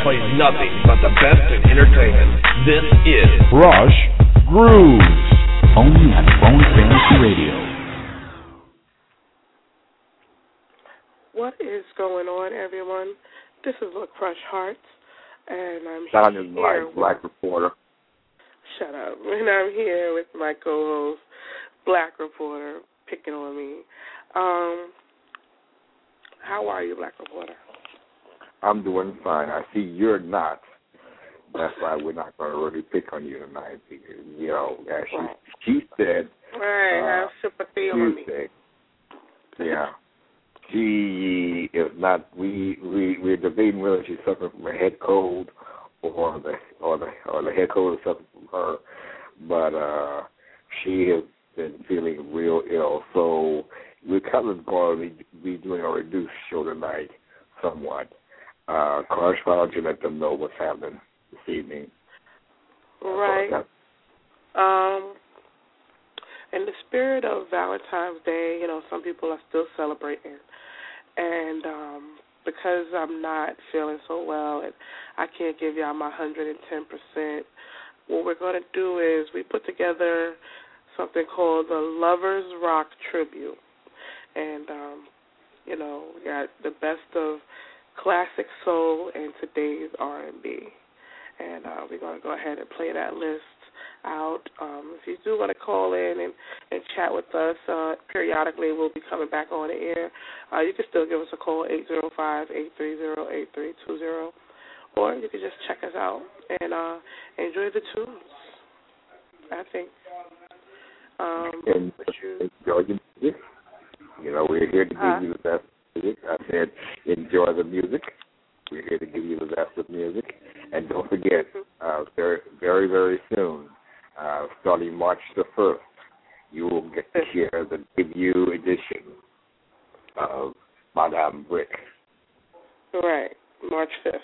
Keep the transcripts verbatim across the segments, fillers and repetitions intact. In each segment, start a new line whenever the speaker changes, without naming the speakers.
plays nothing but the best in entertainment. This is
Crush Grooves, only at Phone Fantasy Radio.
What is going on, everyone? This is La Crush Hearts, and I'm
Sound
here
is like Black Reporter.
Shut up. And I'm here with my co-host, Black Reporter, picking on me. Um, how are you, Black Reporter?
I'm doing fine. I see you're not. That's why we're not going to really pick on you tonight. Because, you know, as she,
right.
she said.
Right, uh, have sympathy on me.
Said, yeah. She is not. We we we're debating whether she's suffering from a head cold or the or the or the head cold is suffering from her. But uh, she has been feeling real ill, so we're kind of going to be doing a reduced show tonight, somewhat. Uh, Crush, why don't you let them know what's happening this evening?
Right. Um. In the spirit of Valentine's Day, you know, some people are still celebrating. And um, because I'm not feeling so well and I can't give y'all my one hundred ten percent, what we're going to do is we put together something called the Lovers Rock Tribute. And, um, you know, we got the best of classic soul and today's R and B. And uh, we're going to go ahead and play that list out. Um, if you do want to call in and, and chat with us, uh, periodically we'll be coming back on the air. Uh, you can still give us a call, eight zero five, eight three zero, eight three two zero, or you can just check us out and uh, enjoy the tunes, I think. Um,
and you, enjoy the music. You know, we're here to give
huh?
you the best music. I said enjoy the music. We're here to give you the best of music. And don't forget, uh, very, very, very soon, uh, starting March the first, you will get to hear the debut edition of Madame Brick.
Right, March fifth.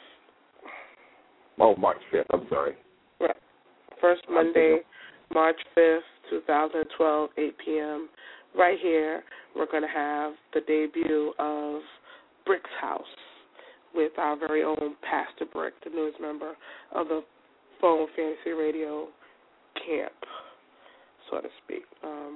Oh, March fifth, I'm sorry.
Right. First Monday, March fifth, twenty twelve, eight p.m. Right here, we're going to have the debut of Brick's House with our very own Pastor Brick, the newest member of the Phone Fantasy Radio camp, so to speak. Um,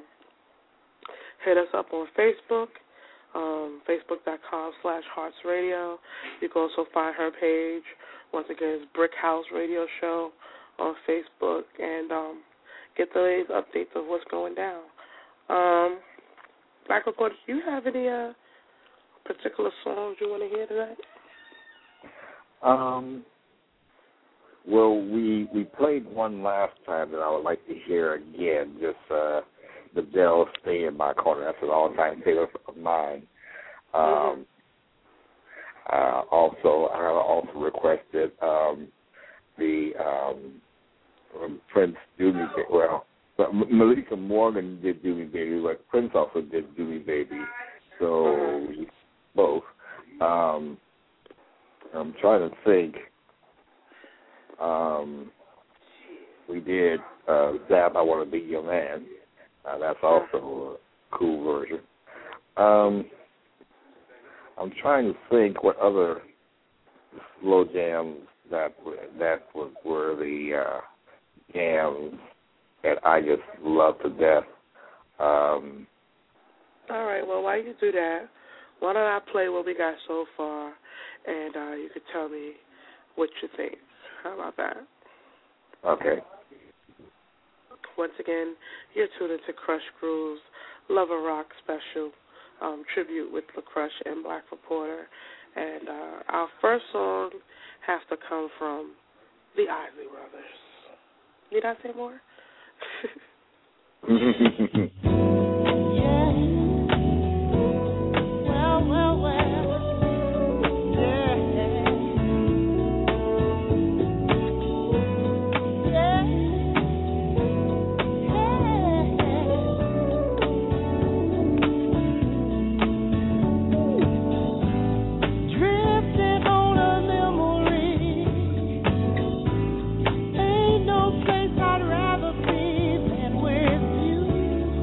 hit us up on Facebook, um, facebook.com slash Hearts Radio. You can also find her page. Once again, it's Brick House Radio Show on Facebook, and um, get the latest updates of what's going down. Um, Black Reporter, do you have any uh, particular songs you want to hear tonight?
Um, well, we we played one last time that I would like to hear again. Just uh, the Bells Stay in My Corner. That's an all-time favorite of mine. Um, mm-hmm. uh, also, I also requested um, the um, um, Prince Do Me Baby. Well, but Malika Morgan did Do Me Baby, but Prince also did Do Me Baby. So mm-hmm. both. Um, I'm trying to think. Um, we did uh, Zap, I Want to Be Your Man. Uh, that's also a cool version. Um, I'm trying to think what other slow jams that that was, were the uh, jams that I just love to death. Um,
All right, well, while you do that, why don't I play what we got so far? And uh, you could tell me what you think. How about that?
Okay.
Once again, you're tuned into Crush Grooves, Lover Rock Special um, tribute with La Crush and Black Reporter. And uh, our first song has to come from the Isley Brothers. Need I say more?
Ain't no place I'd rather be than with you.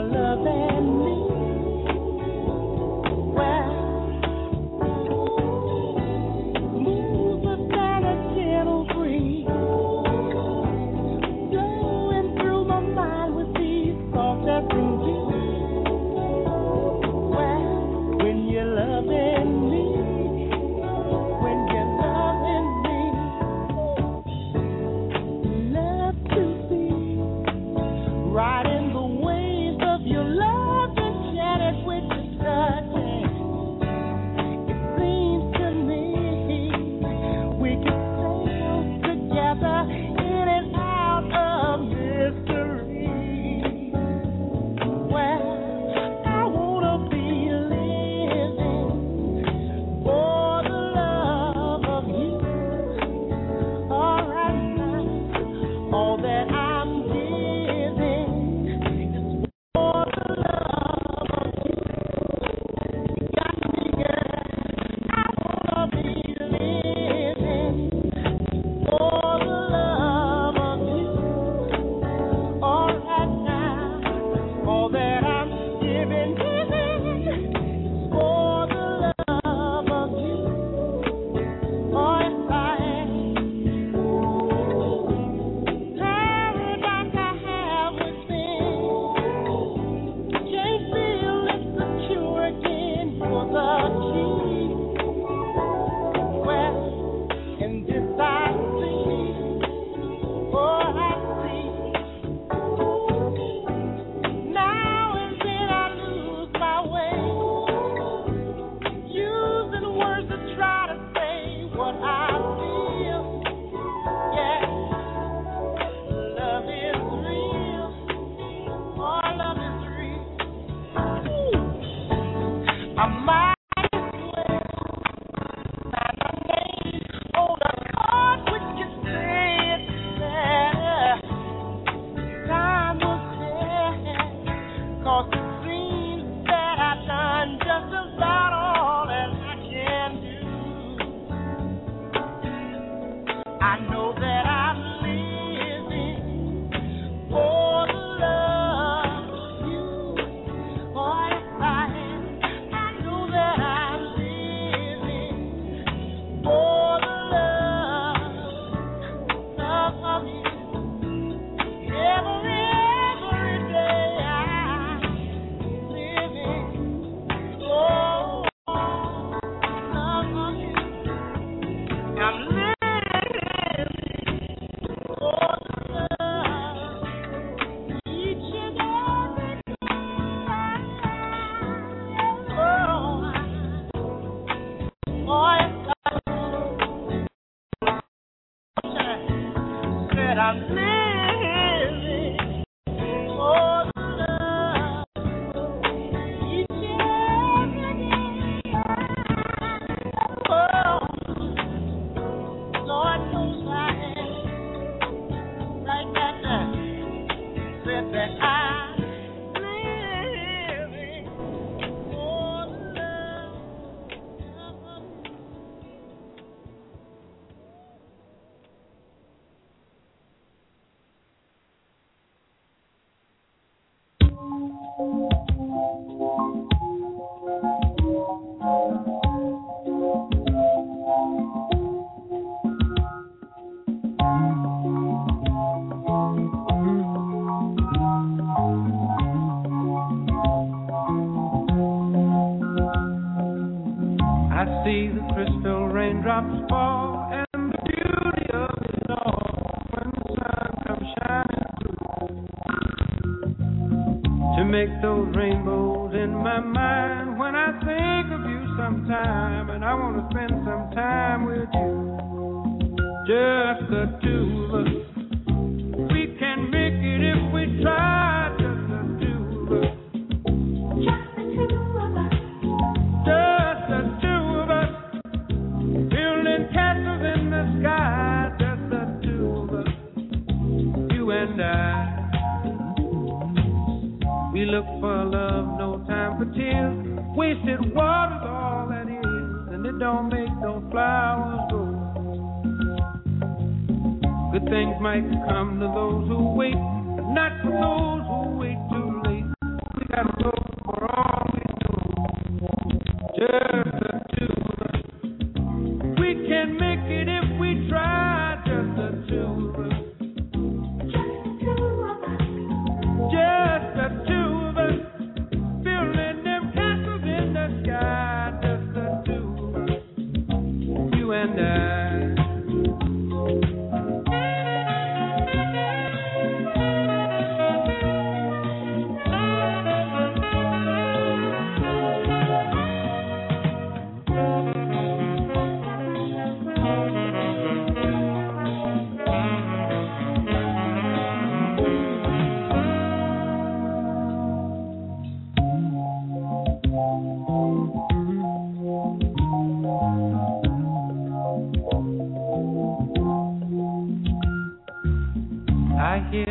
Good things might come to those who wait, but not to those who wait too late. We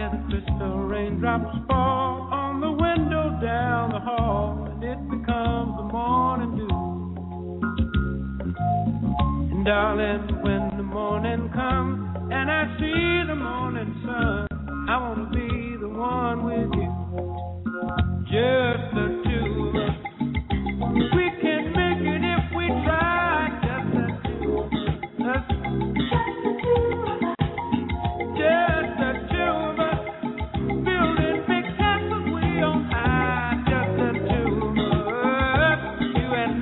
where the crystal raindrops fall on the window down the hall, and it becomes the morning dew. And darling, when the morning comes and I see the morning sun, I want to be the one with you, just the two of us. We can make it if we try, just the two of us. Just the two of us, building big castles way on high, just the two of us, you and I.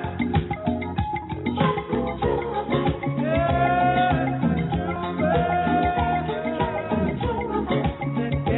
Just the two of us, yeah, the two of us, the two of us.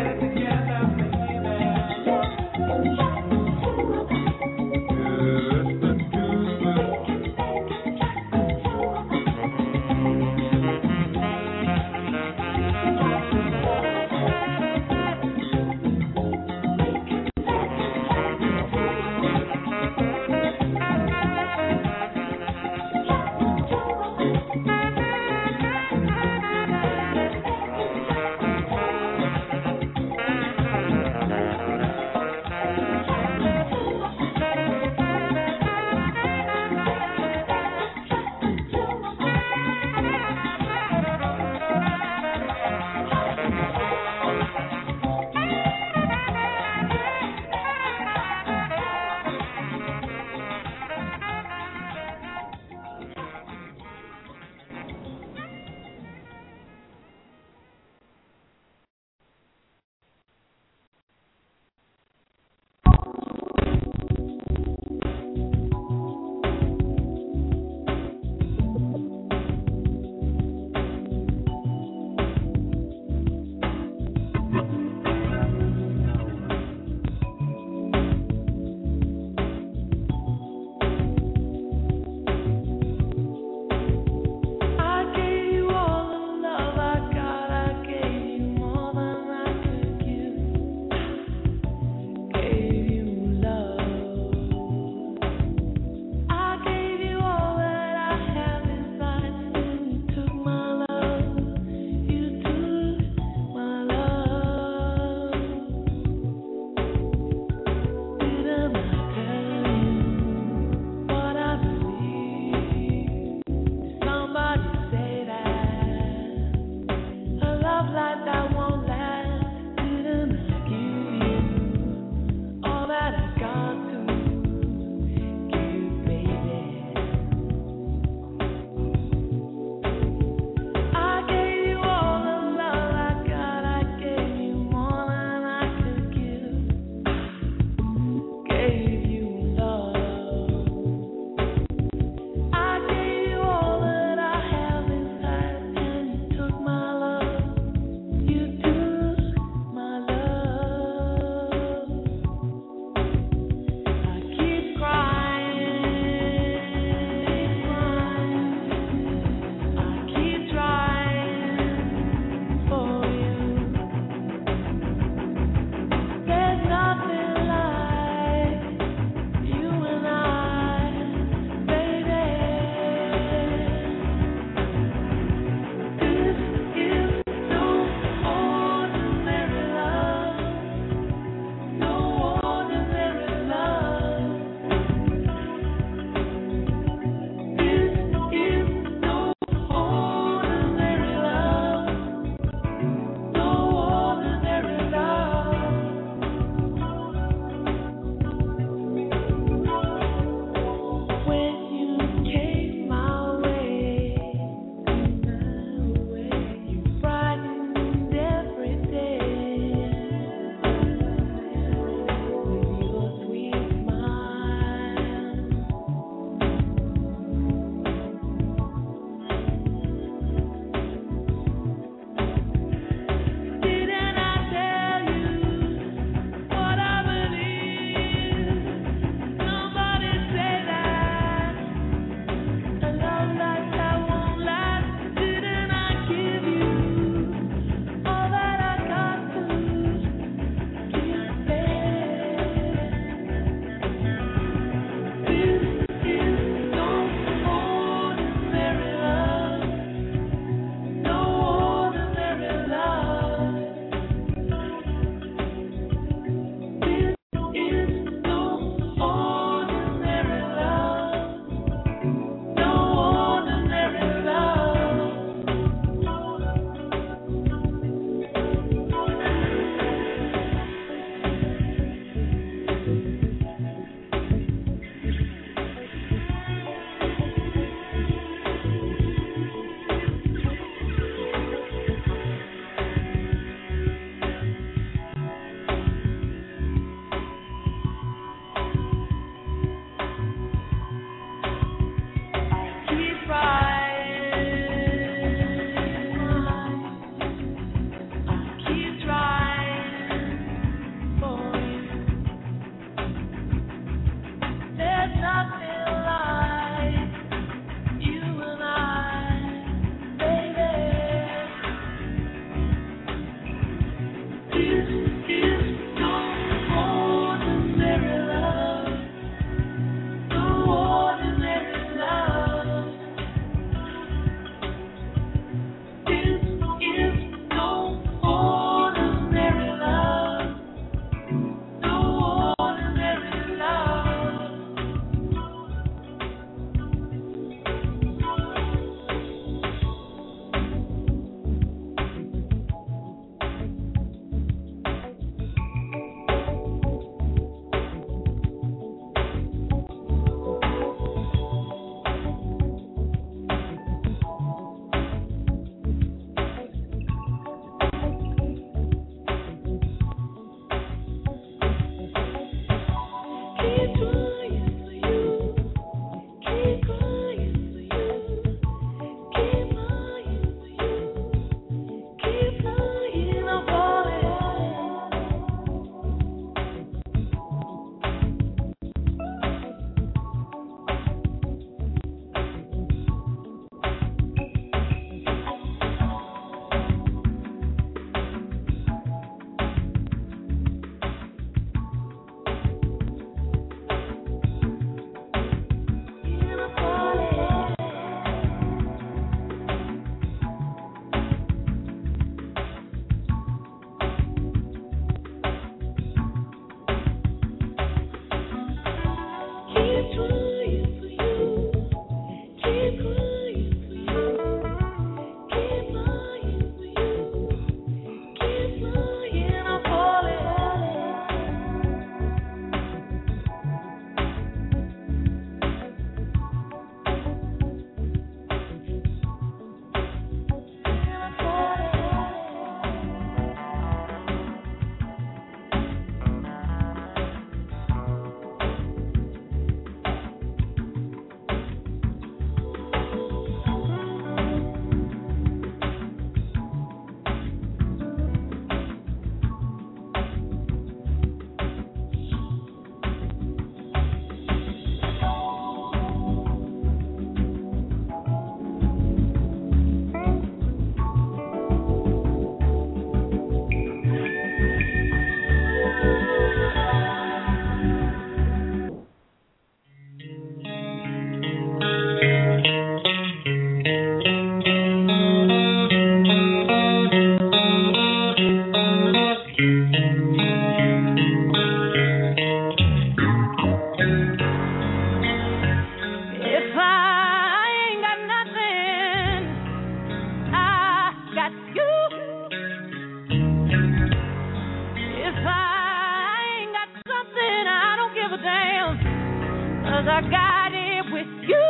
'cause I got it with you.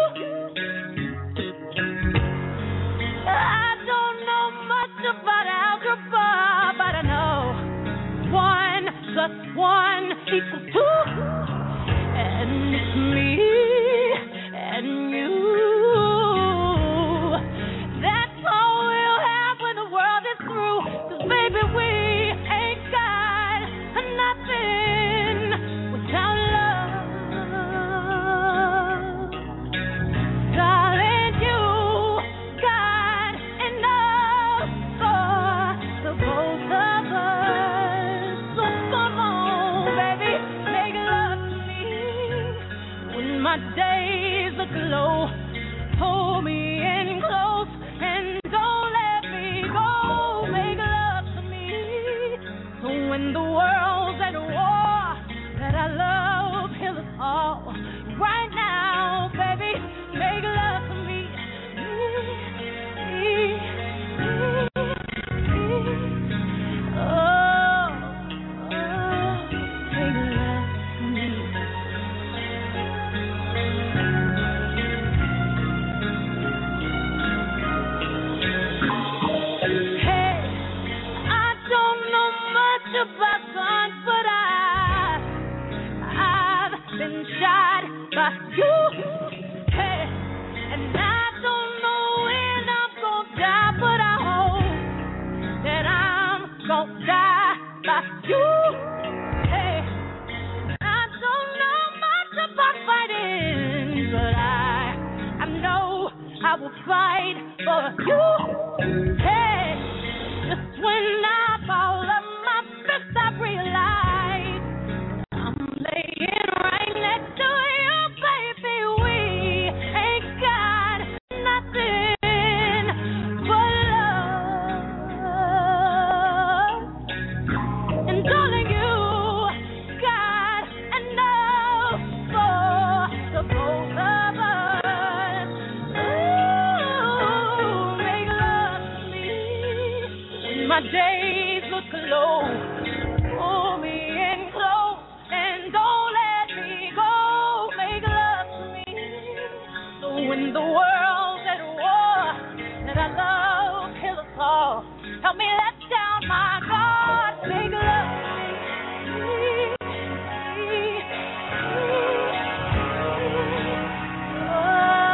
I don't know much about algebra, but I know one plus one equals two, and it's me and you. That's all we'll have when the world is through, 'cause baby, we ain't got nothing without love. Darling, you got enough for the both of us. So come on, baby, make love to me when my days look low. Hold me in close and don't let me go. Make love to me. So when the world's at war, that I love heal us all. Right now, baby, make love to me. Oh, oh, make love to me. Hey, I don't know much about guns, but I, I've been shot by you. Hey, and I don't know when I'm gonna die, but I hope that I'm gonna die by you. Hey, I don't know much about fighting, but I, I know I will fight for you. Hey, just when I fall on my fist, I realize I'm laying right next to you, baby. We ain't got nothing but love. And darling, you got enough for the both of us. Ooh, make love to me when my days look low. Pull me in close and don't let me go. Make love to me. So when the world's at war, that I love kill us all. Help me let down my guard. Make love to me. Oh,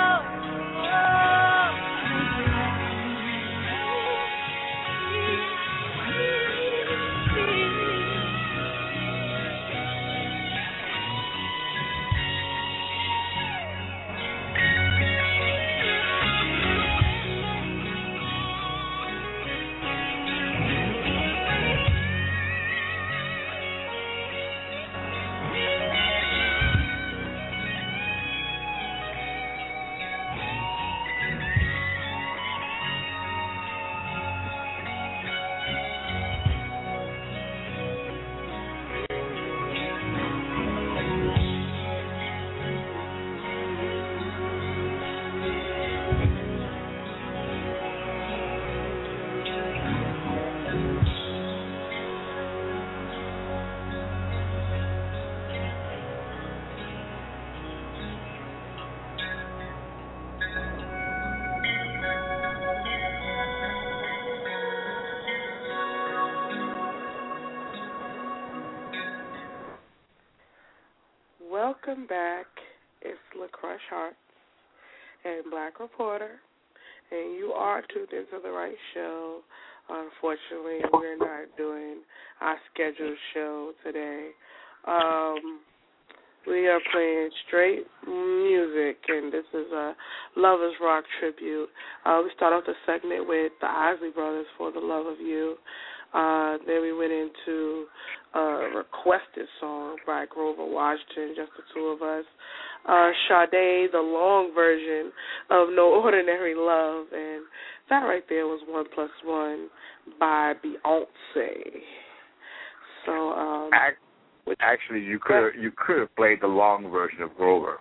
Welcome back. It's LaCrush Hearts and Black Reporter, and you are tuned into the right show. Unfortunately, we're not doing our scheduled show today. Um, we are playing straight music, and this is a Lovers Rock tribute. Uh, we start off the segment with the Isley Brothers for The Love of You. Uh, then we went into a requested song by Grover Washington, just the two of us. Uh, Sade, the long version of No Ordinary Love, and that right there was One Plus One by Beyonce. So, um,
actually, you could you could have played the long version of Grover.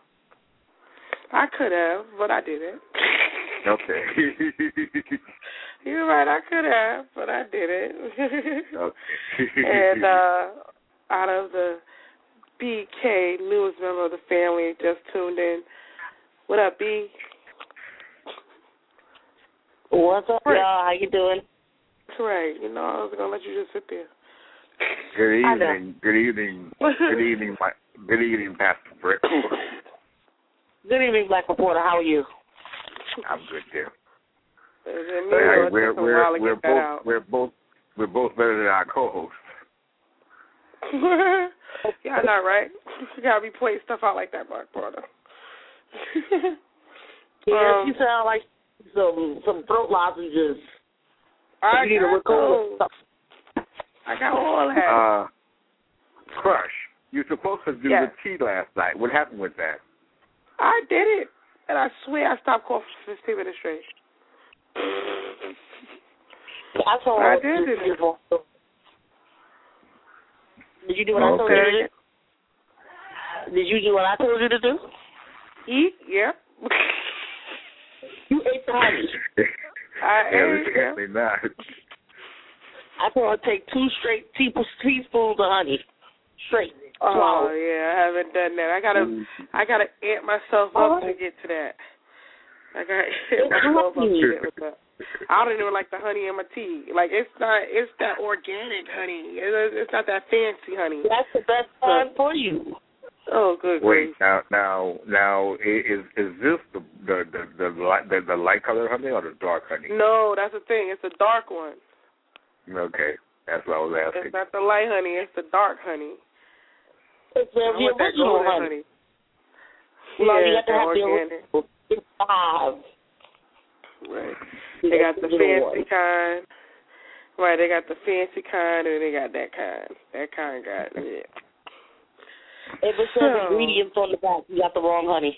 I could have, but I didn't.
Okay.
You're right, I could have, but I didn't.
Okay.
And uh, out of the B K, newest member of the family, just tuned in. What up, B?
What's up,
Right.
y'all? How you doing?
Right. You know, I was gonna let you just sit there.
Good evening. Good evening. Good evening, my, good evening, Pastor Britt.
Good evening, Black Reporter. How are you?
I'm good too.
And me,
Hey,
it
we're
took a while
we're
to
we're
get that
both
out.
we're both we're both better than our co-hosts.
Yeah, I know, right? You gotta be pointing stuff out like that, Black brother.
Yeah,
Um,
you sound like some some throat lozenges.
I
You need to
got
record
those. I got all that.
Uh, Crush, you're supposed to do
Yes.
the tea last night. What happened with that?
I did it, and I swear I stopped coughing for fifteen minutes straight.
I told
I
her
did
to
it.
do Did you do what
Oh,
I told
okay.
you to do? Did you do what I told you to do?
Eat, yeah.
You ate the honey.
I ate, yeah.
Evidently not.
I told her to take two straight teaspoons teaspoons of honey. Straight.
Oh
Swallow.
yeah, I haven't done that. I gotta, I gotta amp myself up to get to that. I gotta amp myself up to get with that. I don't even like the honey in my tea. Like it's not, it's that organic honey. It's, it's not that fancy honey.
That's the best time for you.
Oh, good
Wait,
grief.
now, now, now, i- is is this the the the the light the, the light colored honey or the dark honey?
No, that's the thing. It's the dark one.
Okay, that's what I was asking.
It's not the light honey. It's the dark honey.
It's the,
I
the
want that
original
golden
honey.
honey.
Well,
Yeah,
you got to
the
have the
organic.
original. It's five.
Right. They got the fancy kind. Right, they got the fancy kind, and they got that kind. That kind got yeah.
If it says
So-
ingredients on the back, you got the wrong honey.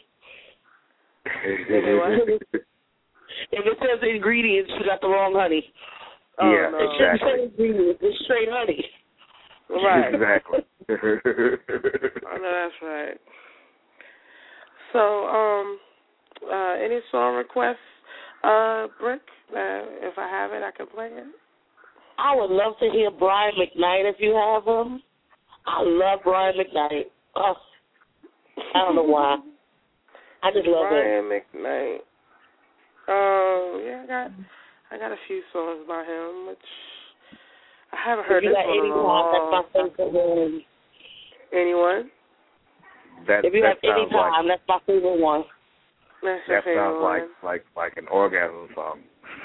If it says ingredients, you got the wrong honey.
Oh,
Yeah,
no.
It shouldn't
exactly.
say ingredients. It's straight honey.
Right.
Exactly.
I know that's right. So, um, uh, any song requests, uh, Brick? Uh, if I have it, I can play it.
I would love to hear Brian McKnight if you have him. I love Brian McKnight. Oh, I don't know why. I just love him.
Brian McKnight. Um, yeah, I got, I got a few songs by him, which I haven't heard
If you
this
got
one in
any
a
time, that's
long
my favorite one.
Anyone?
that
If you
that
have any
sounds like
time, that's my favorite one.
That's your
that
favorite
sounds like
one.
like like an orgasm song.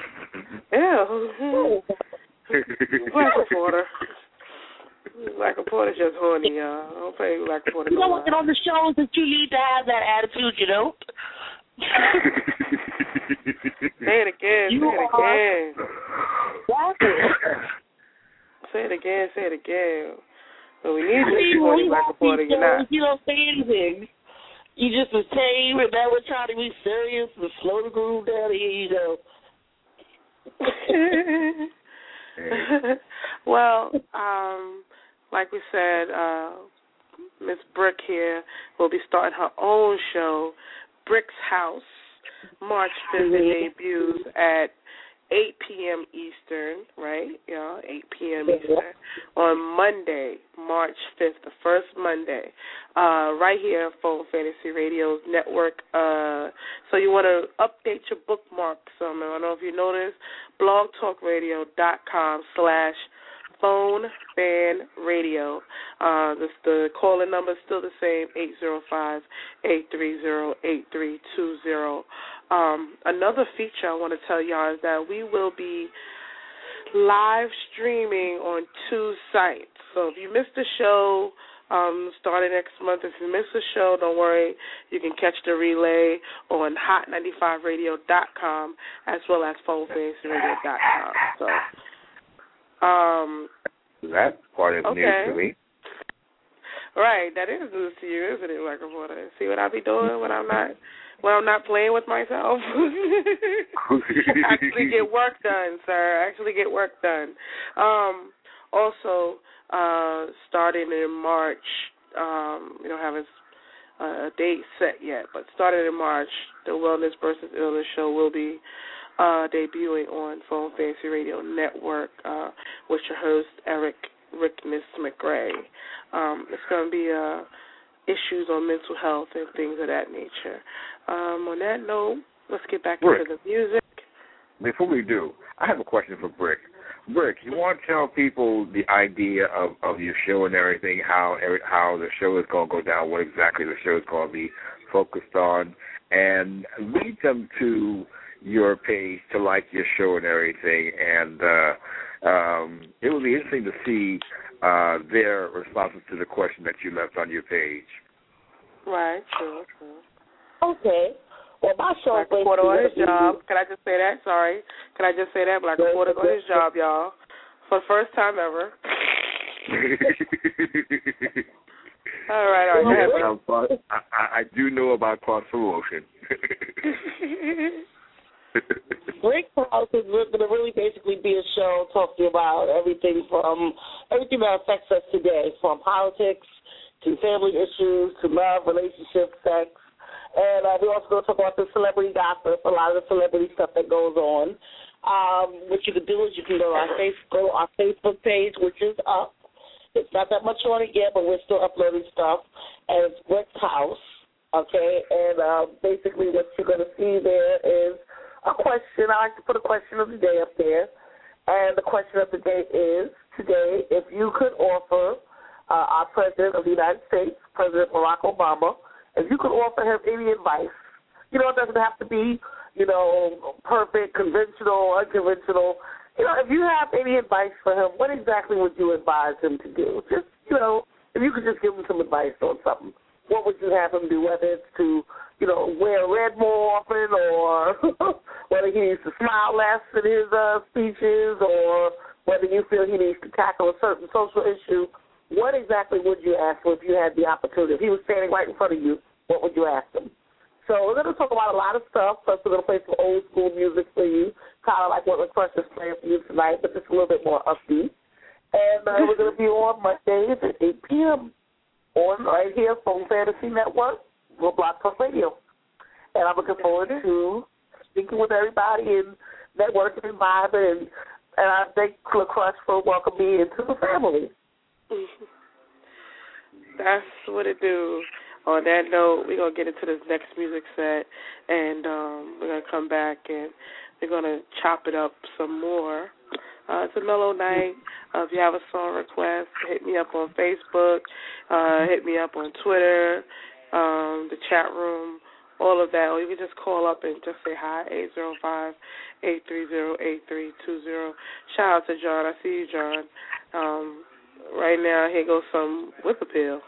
Ew. Black Reporter. Black Reporter's just horny, y'all. Don't play Black Reporter.
You
no
know what?
more.
On the shows that you need to have that attitude, you know?
Say it again.
You
say it
are-
again.
That's
Say it again. Say it again. But we need
I
you to
mean,
be
when
horny,
we
Black
have
Reporter.
these
You're not.
shows, you don't say anything. You just was tame and never trying to be serious and slow the groove down here, you know.
Well, um, like we said, uh, Miss Brick here will be starting her own show, Brick's House, March fifth. It debuts at eight p.m. Eastern, right? Yeah, eight p.m. Eastern on Monday, March fifth, the first Monday, uh, right here on Phone Fantasy Radio's network. Uh, so you want to update your bookmark some. I don't know if you noticed, blogtalkradio.com slash phone fan radio. Uh, this, the calling number is still the same, eight zero five, eight three zero, eight three two zero. Um, another feature I want to tell y'all is that we will be live streaming on two sites. So if you missed the show um, starting next month, if you missed the show, don't worry. You can catch the relay on hot ninety-five radio dot com as well as phone fantasy radio dot com. So, um,
that part is
okay.
news to me.
Right, that is news to you, isn't it, Black Reporter? See what I be doing when I'm not when I'm not playing with myself? Actually get work done, sir. Actually get work done. Um, also, uh, starting in March, um, we don't have a, a date set yet, but starting in March, the Wellness versus Illness show will be uh, debuting on Phone Fantasy Radio Network uh, with your host, Eric Rickness McRae. Um, it's going to be a issues on mental health and things of that nature. Um, on that note, let's get back
Rick,
into the music.
Before we do, I have a question for Brick. Brick, you want to tell people the idea of, of your show and everything, how every, how the show is going to go down, what exactly the show is going to be focused on, and lead them to your page to like your show and everything. And uh, um, it will be interesting to see uh, their responses to the question that you left on your page.
Right, sure, sure.
Okay. Well, my show
Black Porter on his job. Can I just say that? Sorry. Can I just say that? Black Porter on his job, y'all. For the first time ever. all right, all right.
Yes, I, I, I do know about cross promotion.
Brick House is going to really basically be a show talking about everything from everything that affects us today, from politics to family issues to love, relationships, sex. And uh, we're also going to talk about the celebrity gossip, a lot of the celebrity stuff that goes on. Um, what you can do is you can go to our, face, go to our Facebook page, which is up. It's not that much on it yet, but we're still uploading stuff. And it's Brick's House, okay? And uh, basically what you're going to see there is a question. I like to put a question of the day up there. And the question of the day is, today, if you could offer uh, our President of the United States, President Barack Obama, if you could offer him any advice, you know, it doesn't have to be, you know, perfect, conventional, unconventional. You know, if you have any advice for him, what exactly would you advise him to do? Just, you know, if you could just give him some advice on something, what would you have him do, whether it's to, you know, wear red more often or whether he needs to smile less in his uh, speeches or whether you feel he needs to tackle a certain social issue. What exactly would you ask him if you had the opportunity? If he was standing right in front of you, what would you ask him? So we're going to talk about a lot of stuff. Plus, we're going to play some old school music for you, kind of like what Crush is playing for you tonight, but just a little bit more upbeat. And uh, we're going to be on Mondays at eight p.m. on right here from Fantasy Network, or Block Talk Radio. And I'm looking forward to speaking with everybody and networking and vibing. And, and I thank Crush for welcoming me into the family.
That's what it do. On that note, we're going to get into this next music set, and um, we're going to come back, and we're going to chop it up some more. Uh, it's a mellow night. Uh, if you have a song request, hit me up on Facebook, uh, hit me up on Twitter, um, the chat room, all of that. Or you can just call up and just say hi, eight zero five, eight three zero, eight three two zero. Shout out to John. I see you, John. Um, right now, here goes some whip appeal.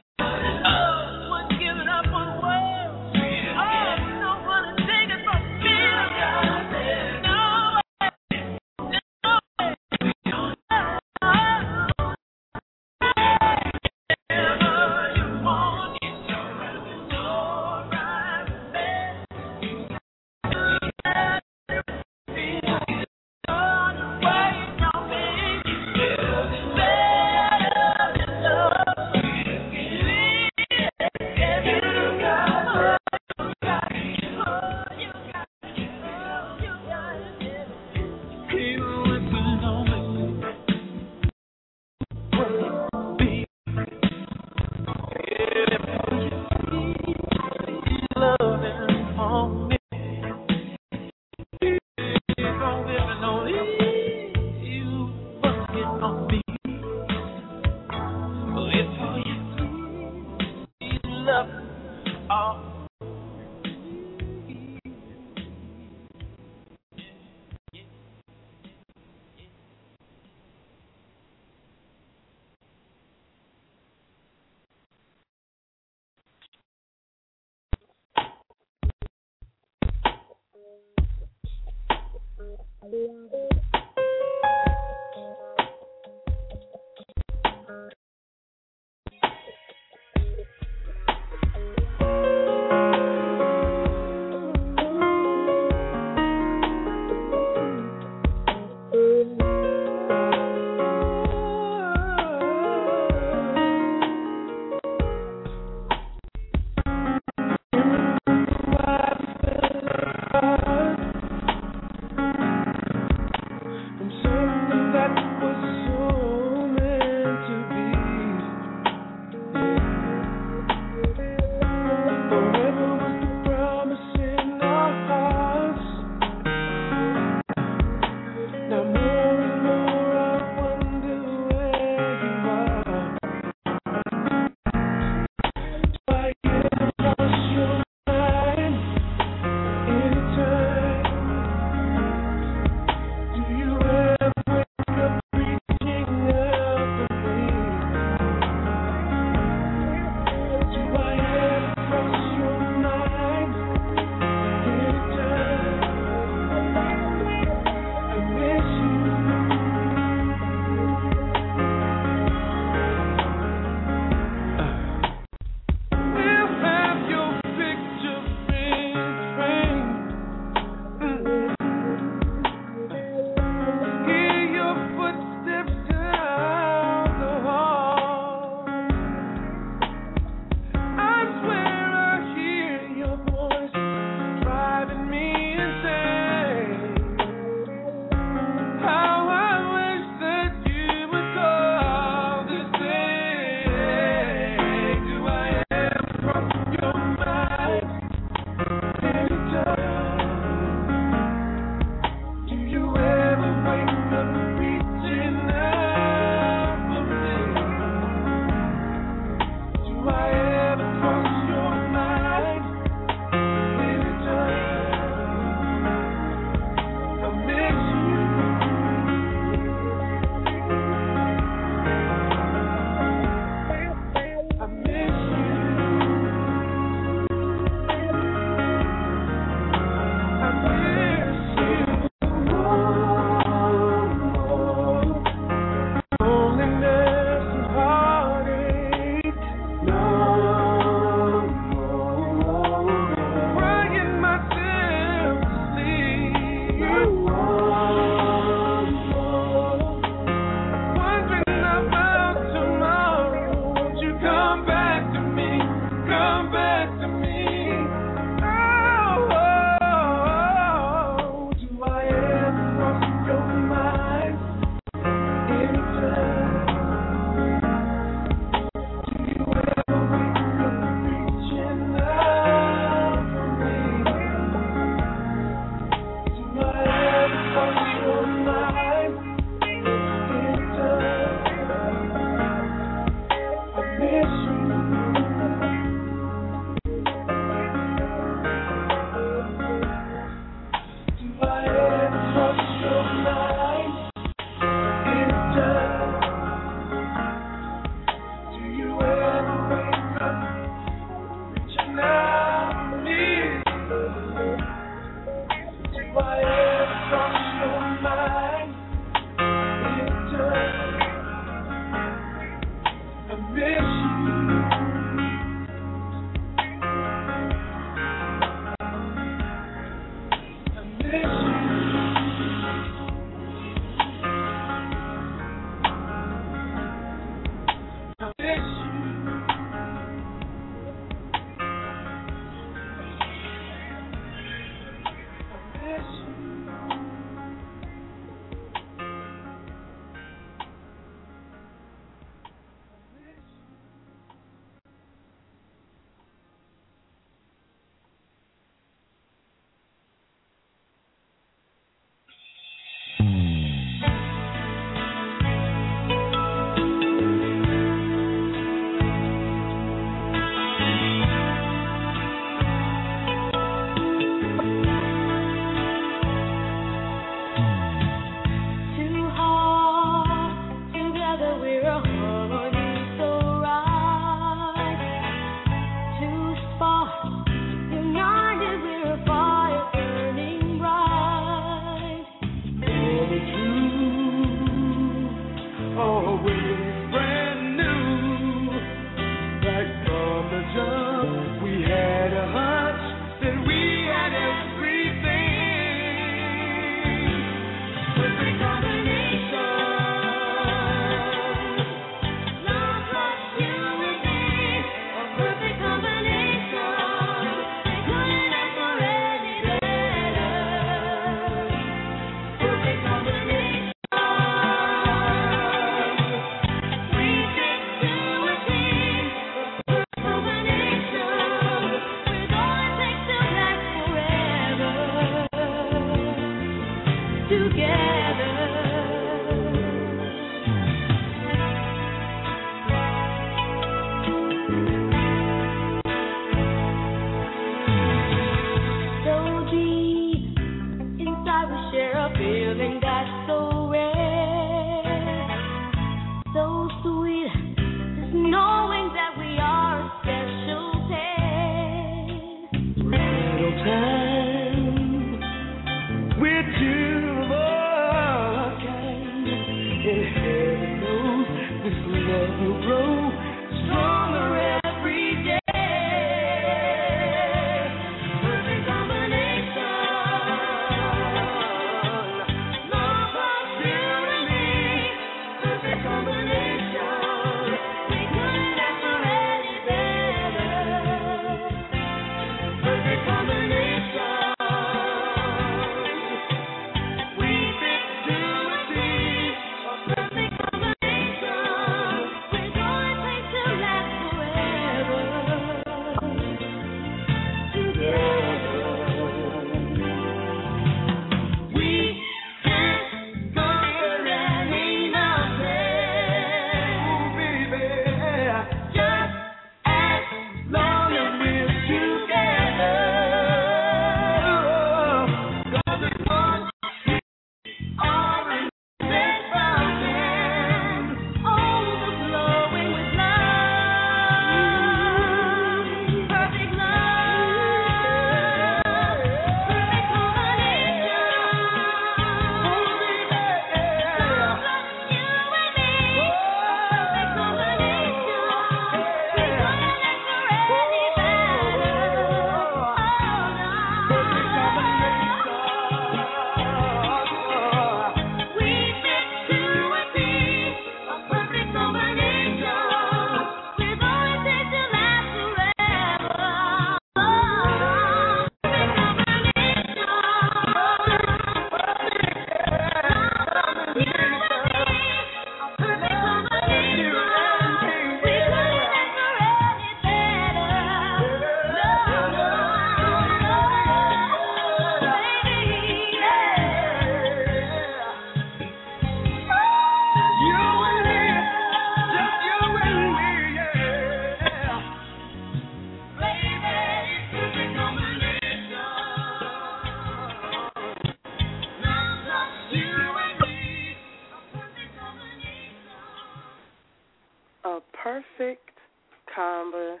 perfect combination.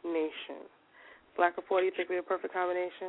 Black Reporter, you think we're a perfect combination?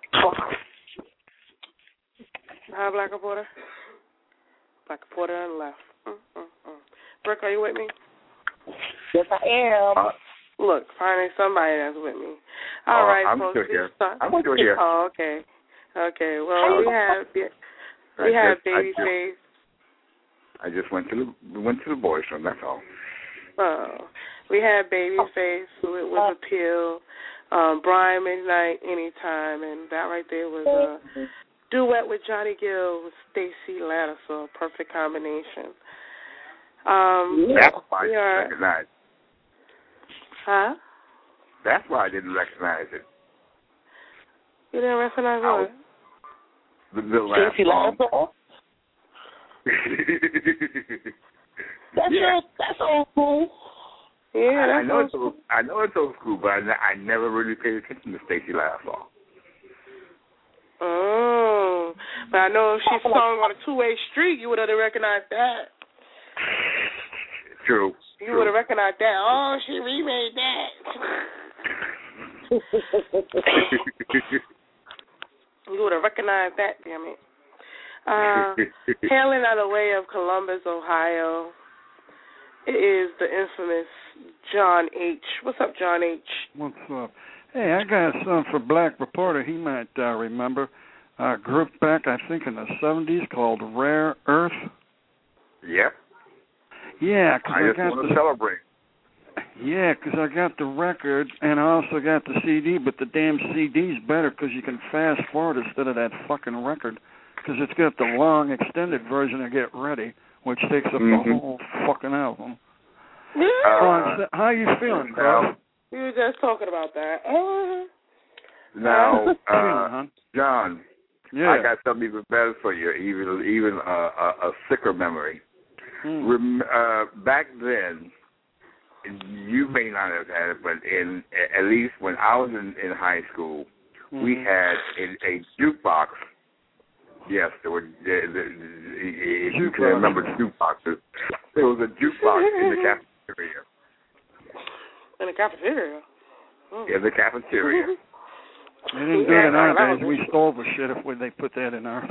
Hi, Black Reporter. Black Reporter and left. Mm-mm-mm. Brooke, are you with me?
Yes, I am.
Look, finally somebody that's with me. All
uh,
right,
I'm
folks.
still here.
Start.
I'm still here.
Oh, okay. Okay. Well, we have we
I
have
just, I
Babyface.
just, I just went to the went to the boys' room. That's all.
Oh, we had Babyface with, with Appeal, um, Brian Midnight Anytime, and that right there was a duet with Johnny Gill with Stacey Lattisaw, a perfect combination. Um,
That's why I
we
didn't
are,
recognize it.
Huh?
That's why I didn't recognize it.
You didn't recognize what?
The, the last
Stacey
song.
Lattisaw? That's
yeah.
old, that's old school.
Yeah,
I,
that's
I know
old
it's old, I know it's old school, but I, I never really paid attention to Stacey Lattisaw.
Oh, but I know if she sung on a two-way street, you would have recognized that.
True.
You would have recognized that. Oh, she remade that. You would have recognized that, damn it. Uh, hailing out of the way of Columbus, Ohio, it is the infamous John H. What's up, John H?
What's up? Hey, I got something for Black Reporter. He might uh, remember a group back, I think, in the seventies called Rare Earth.
Yep.
Yeah, because
I,
I,
just
got
want
the
to celebrate.
Yeah, because I got the record and I also got the C D, but the damn C D's better because you can fast forward instead of that fucking record. Because it's got the long extended version of Get Ready, which takes up
mm-hmm.
the whole fucking album.
Yeah.
Uh, how you feeling, Carl?
We were just talking about that. Uh,
now,
uh,
uh, John,
yeah.
I got something even better for you, even even a, a, a sicker memory.
Hmm.
Rem, uh, back then, you may not have had it, but in at least when I was in, in high school, mm-hmm. we had a, a jukebox. Yes, there were. There, there, if you can remember jukeboxes, there was a jukebox in the cafeteria.
In the cafeteria. Mm.
In the cafeteria.
They didn't do it in our days. We stole the shit if they put that in ours.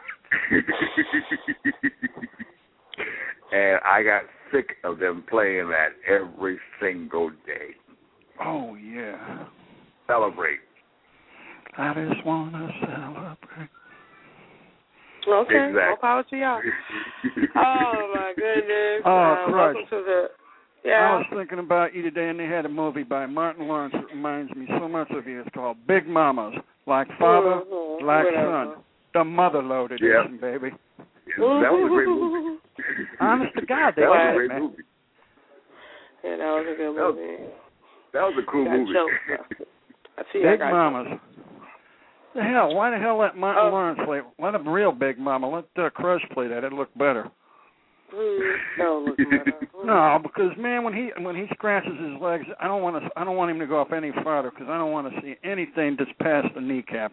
And I got sick of them playing that every single day.
Oh, yeah.
Celebrate.
I just want to celebrate.
Okay,
exactly.
more power to y'all. Oh, my goodness.
Oh,
uh,
Christ.
Welcome to the... Yeah.
I was thinking about you today, and they had a movie by Martin Lawrence that reminds me so much of you. It's called Big Mamas. Like father,
mm-hmm.
like
Whatever.
son. The mother-loaded
yep.
edition, baby.
That was a great movie.
Honest to God, they
that was
had
a great
it, man.
movie.
Yeah, that was a good
that
movie.
Was, that was a cool
got
movie.
Jokes, I see
Big
I got
Mamas.
Jokes.
The hell? Why the hell let Martin
oh.
Lawrence play? Let a real Big Mama. Let uh, Crush play that. It'd look better.
Mm, no, look better.
No, because man, when he when he scratches his legs, I don't want to. I don't want him to go up any farther because I don't want to see anything that's past the kneecap.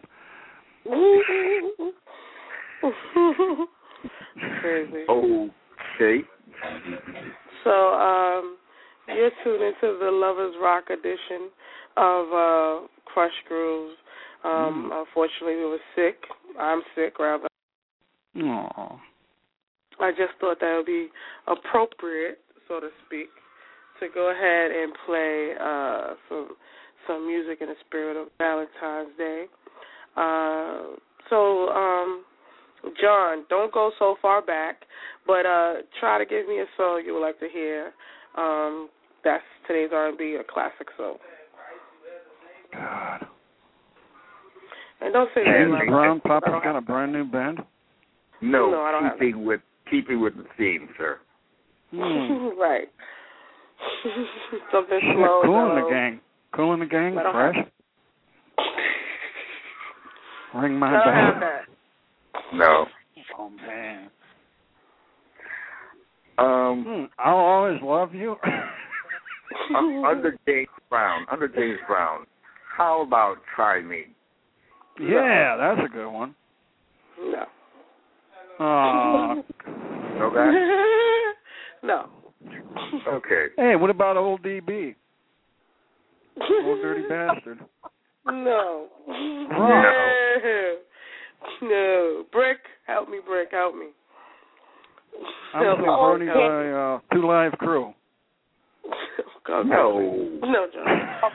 Crazy.
Okay.
So, um, you're tuned into the Lovers Rock edition of uh, Crush Grooves. Um, mm. Unfortunately, we were sick. I'm sick, rather.
Aww.
I just thought that would be appropriate, so to speak, to go ahead and play uh, some some music in the spirit of Valentine's Day. Uh, so, um, John, don't go so far back, but uh, try to give me a song you would like to hear. Um, that's today's R and B, a classic song.
God.
And don't say
James
that.
Brown, Papa's got a brand new band?
No,
no I don't
keeping
have
with keeping with the theme, sir.
Hmm.
Right. Something
Shit,
slow.
Cool in
mellow.
the Gang. Cool in the Gang,
I don't
fresh.
Have
Ring my
I don't
bell.
have that.
No.
Oh man.
Um,
hmm. I'll always love you.
uh, under James Brown, under James Brown. How about Try Me?
Yeah, that's a good one.
No.
Aw.
No, that?
No.
Okay.
Hey, what about old D B? Old dirty bastard.
No.
No.
No. Brick, help me, Brick, help me.
I'm still voting by uh, Two Live Crew.
God,
no.
No, John.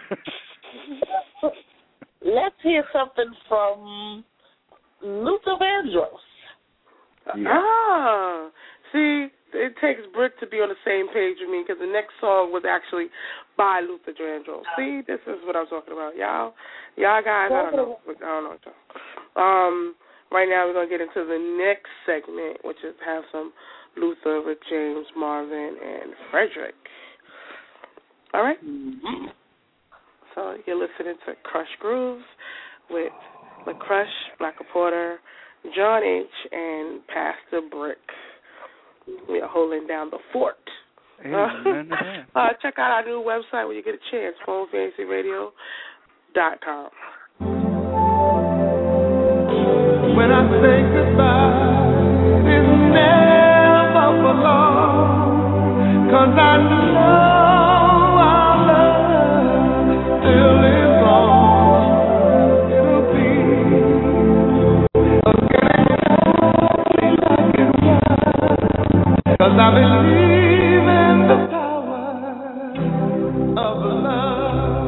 Let's hear something from Luther Vandross.
Yeah.
Ah. See, it takes Brick to be on the same page with me because the next song was actually by Luther Vandross. See, this is what I'm talking about. Y'all, y'all guys, I don't know. I don't know. Um, right now we're going to get into the next segment, which is have some Luther with James, Marvin, and Frederick. All right? Mm-hmm. So you're listening to Crush Grooves with LaCrush, Black Reporter, John H., and Pastor Brick. We are holding down the fort.
Amen.
uh, check out our new website when you get a chance, phone fantasy radio dot com.
When I say goodbye, it's never for long. 'cause I know our love still lives on. It'll be again like it was, 'cause I believe in the power of love.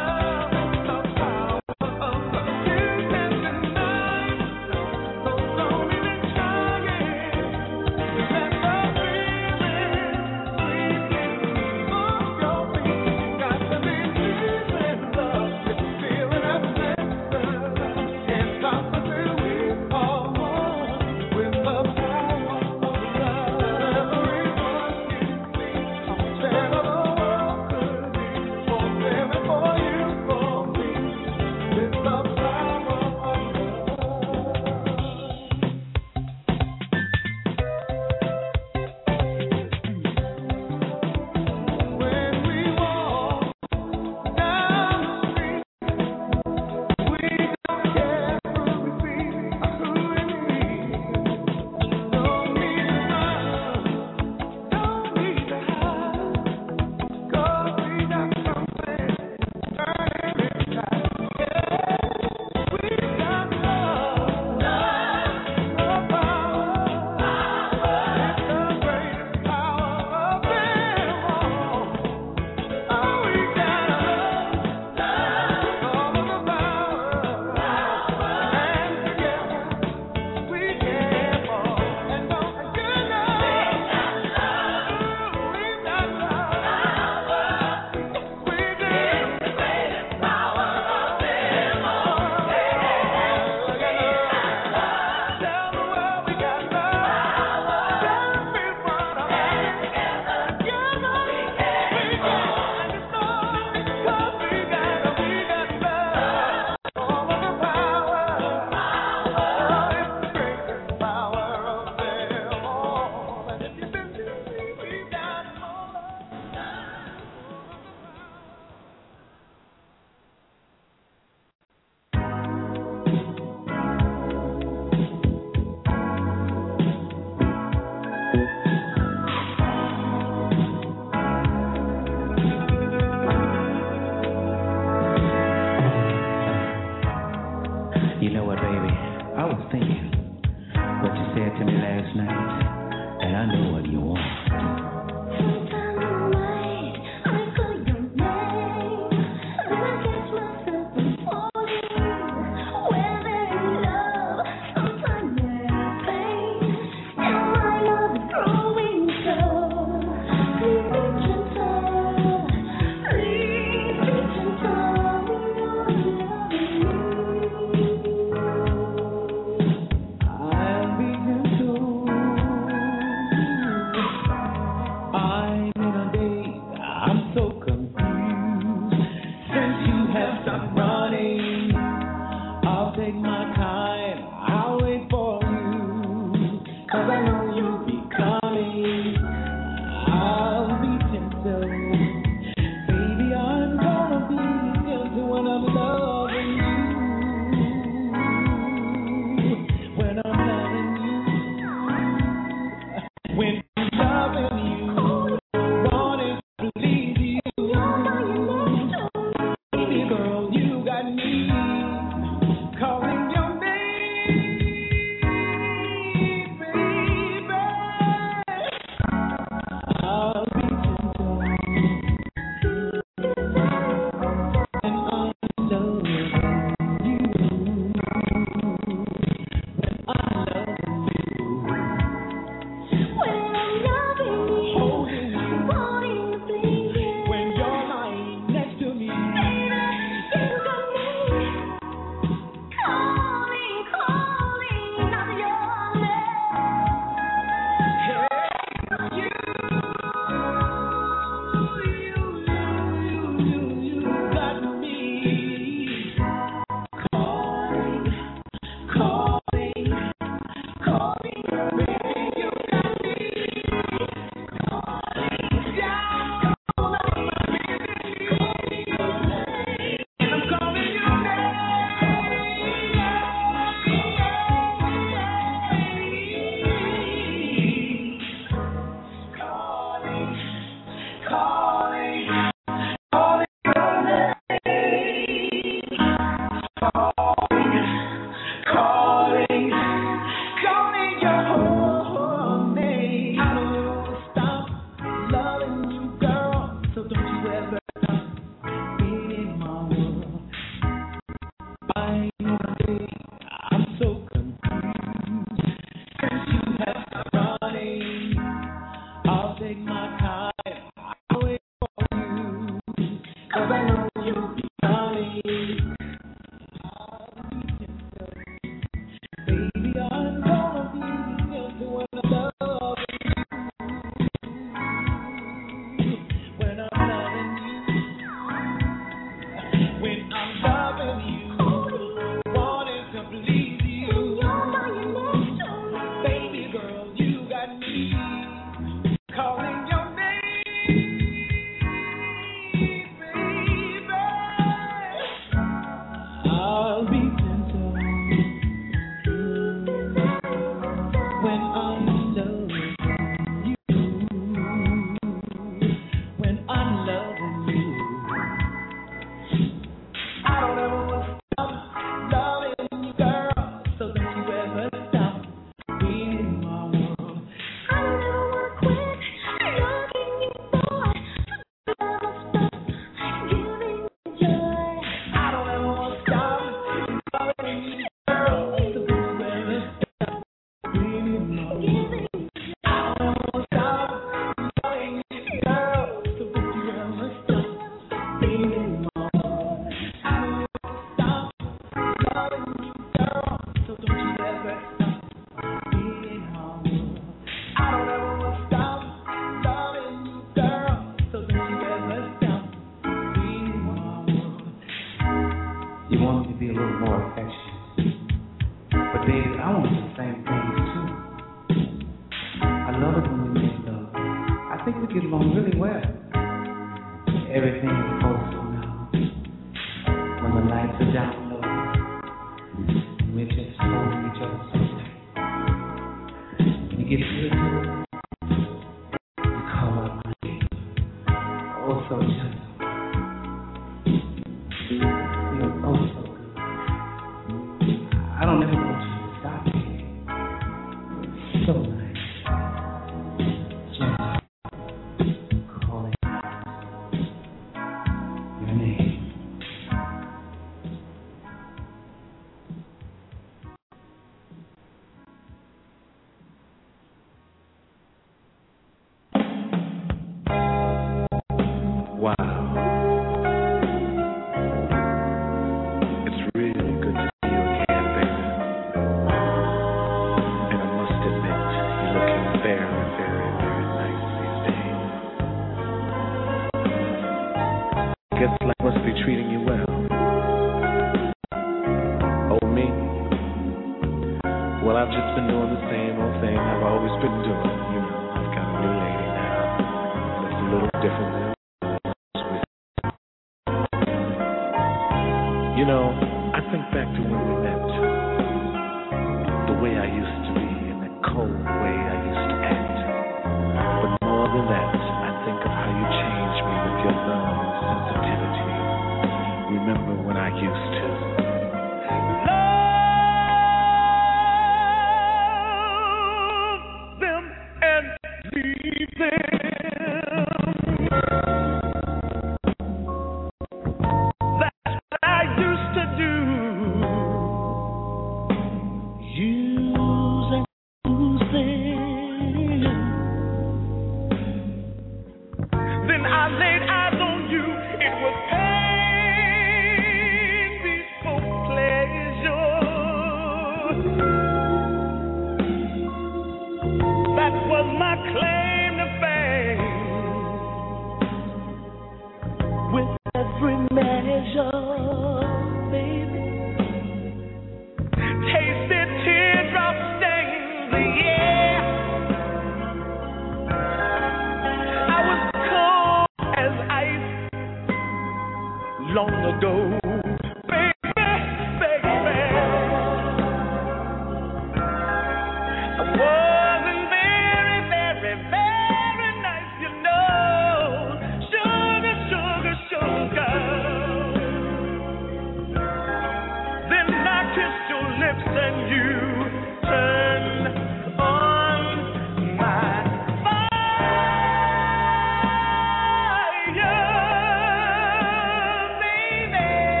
Fire, baby.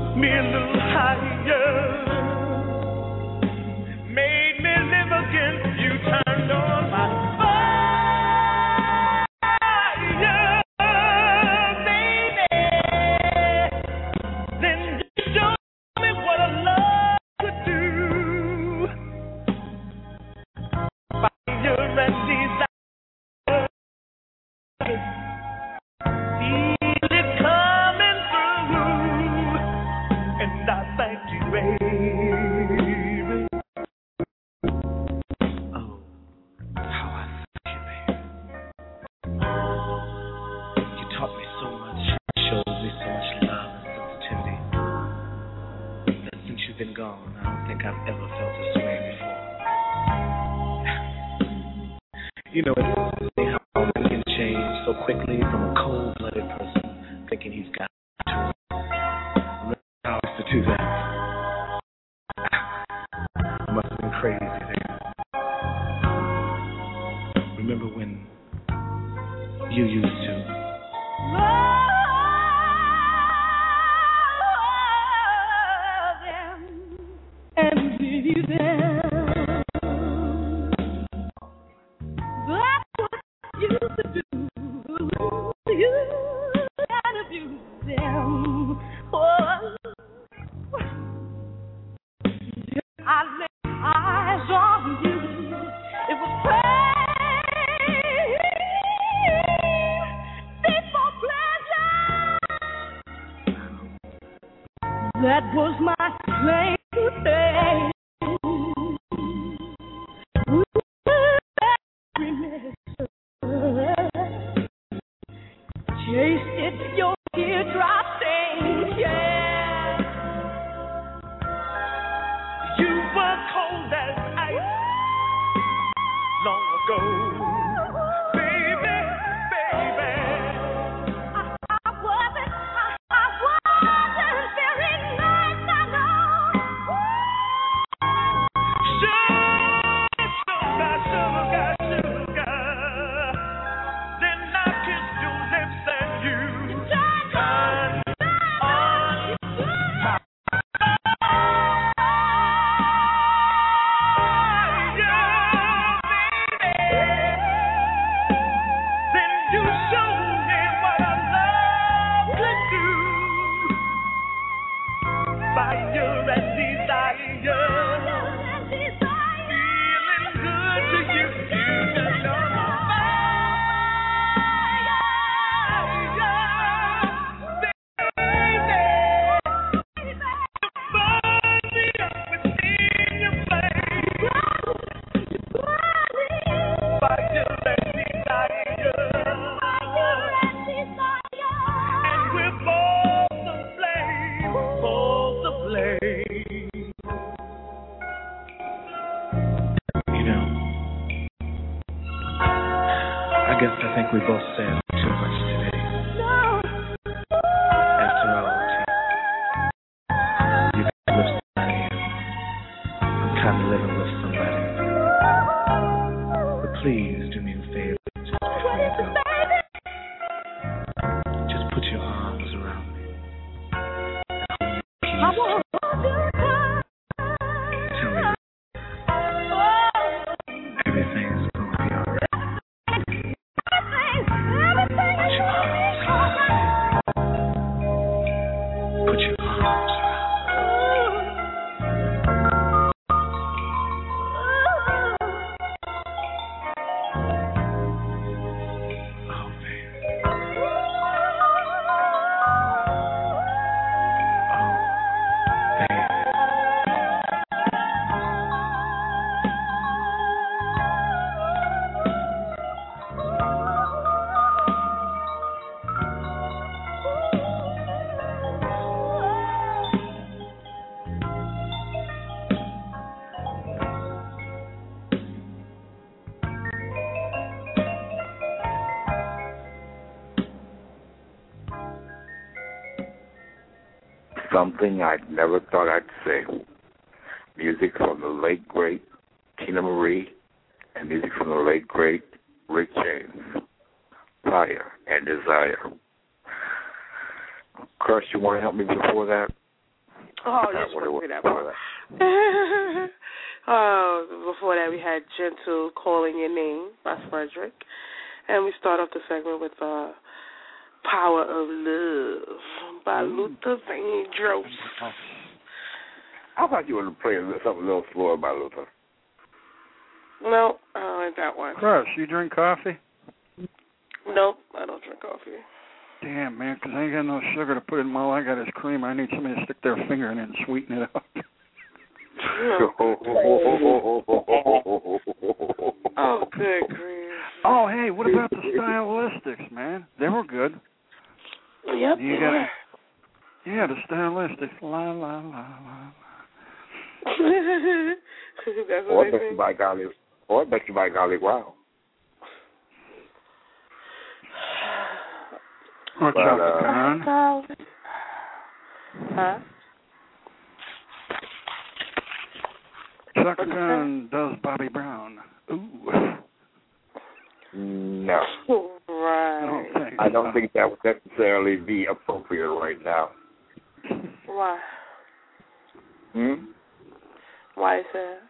me a little higher, made me live again. You turned on my fire, baby. Then you showed me what a love could do. Fire and desire. Been gone. I don't think I've ever felt this way before. You know, it's funny how one can change so quickly from a cold-blooded person thinking he's got to. Remember how I used to do that? I must have been crazy there. Remember when you used to? And leave them. That's what you used to do. You and abuse them. Oh, I laid eyes on you. It was pain for pleasure. That was my claim. Tasted your teardrop stain, yeah. You were cold as ice long ago, baby, baby. I, I wasn't, I, I wasn't very nice, I know. Sugar, sugar, sugar. Then I kissed your lips and you turned on my fire, baby. Then you showed me what a love could do. Fire and desire. Feeling good to you, you just don't know. I guess I think we both said too much today. No. After all, you can live somebody. I'm kind of living with somebody. But please do me a favor. Just before you go. Just put your arms around me. I want to tell me everything's going to be all right. Put your arms
Something I never thought I'd say. Music from the late, great Tina Marie and music from the late, great Rick James. Fire and Desire. Crush, you want to help me before that?
Oh, you just want to say that part. uh, before that, we had Gentle Calling Your Name by Frederick. And we start off the segment with uh, Power of Love by mm. Luther Vandross.
I thought you were playing something a little slower by Luther.
No, I don't like that one.
Crush, you drink coffee?
Nope, I don't drink coffee.
Damn, man, because I ain't got no sugar to put in. All I got is cream. I need somebody to stick their finger in it and sweeten it up.
Oh, good grief.
Oh, hey, what about the Stylistics, man? They were good.
Yep,
you
they
got,
were.
Yeah, the Stylistics. La, la, la, la.
That's what
or
they
bet
think.
you by golly, or bet you by golly, wow.
Or
but,
Chaka
uh,
Khan.
Huh?
Chaka Khan does Bobby Brown. Ooh.
No.
Right.
I don't think,
I don't think that would necessarily be appropriate right now.
Why?
Hmm?
Why is that?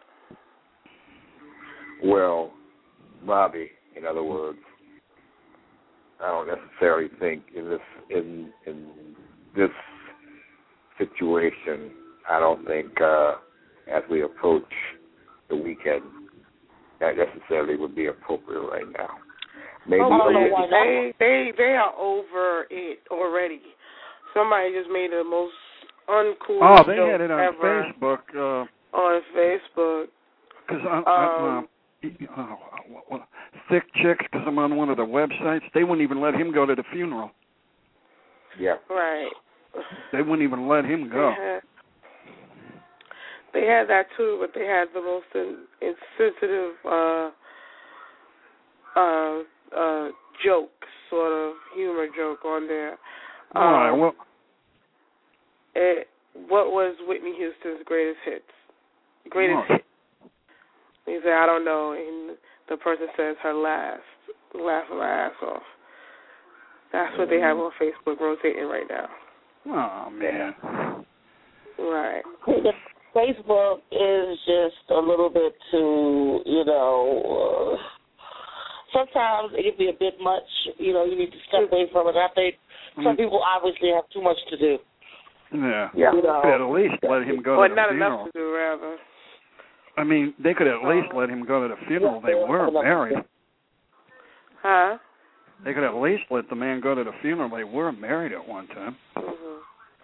Well, Bobby, in other words, I don't necessarily think in this in in this situation, I don't think uh, as we approach the weekend, that necessarily would be appropriate right now. Maybe
oh,
later.
they they they are over it already. Somebody just made the most uncool
Oh, they
joke
had it on
ever
Facebook. Uh,
on Facebook.
Because I'm,
um,
I'm uh, uh, well, thick chicks, because I'm on one of the websites, they wouldn't even let him go to the funeral.
Yeah.
Right.
They wouldn't even let him go.
They had, they had that too, but they had the most in, insensitive uh, uh, uh, joke, sort of humor joke on there. Um,
All right, well,
it, what was Whitney Houston's greatest hits? Greatest
oh.
hit. He said, I don't know, and the person says her last. Laugh her ass off. That's what they have on Facebook rotating right now.
Oh, man.
Right.
Facebook is just a little bit too, you know, uh, sometimes it can be a bit much. You know, you need to step away from it. I think some people obviously have too much to do.
Yeah.
Yeah. You know,
could at least let him go
or
to the
not
funeral.
enough to do, rather.
I mean, they could at least let him go to the funeral. They were married.
Huh?
They could at least let the man go to the funeral. They were married at one time.
Mm-hmm.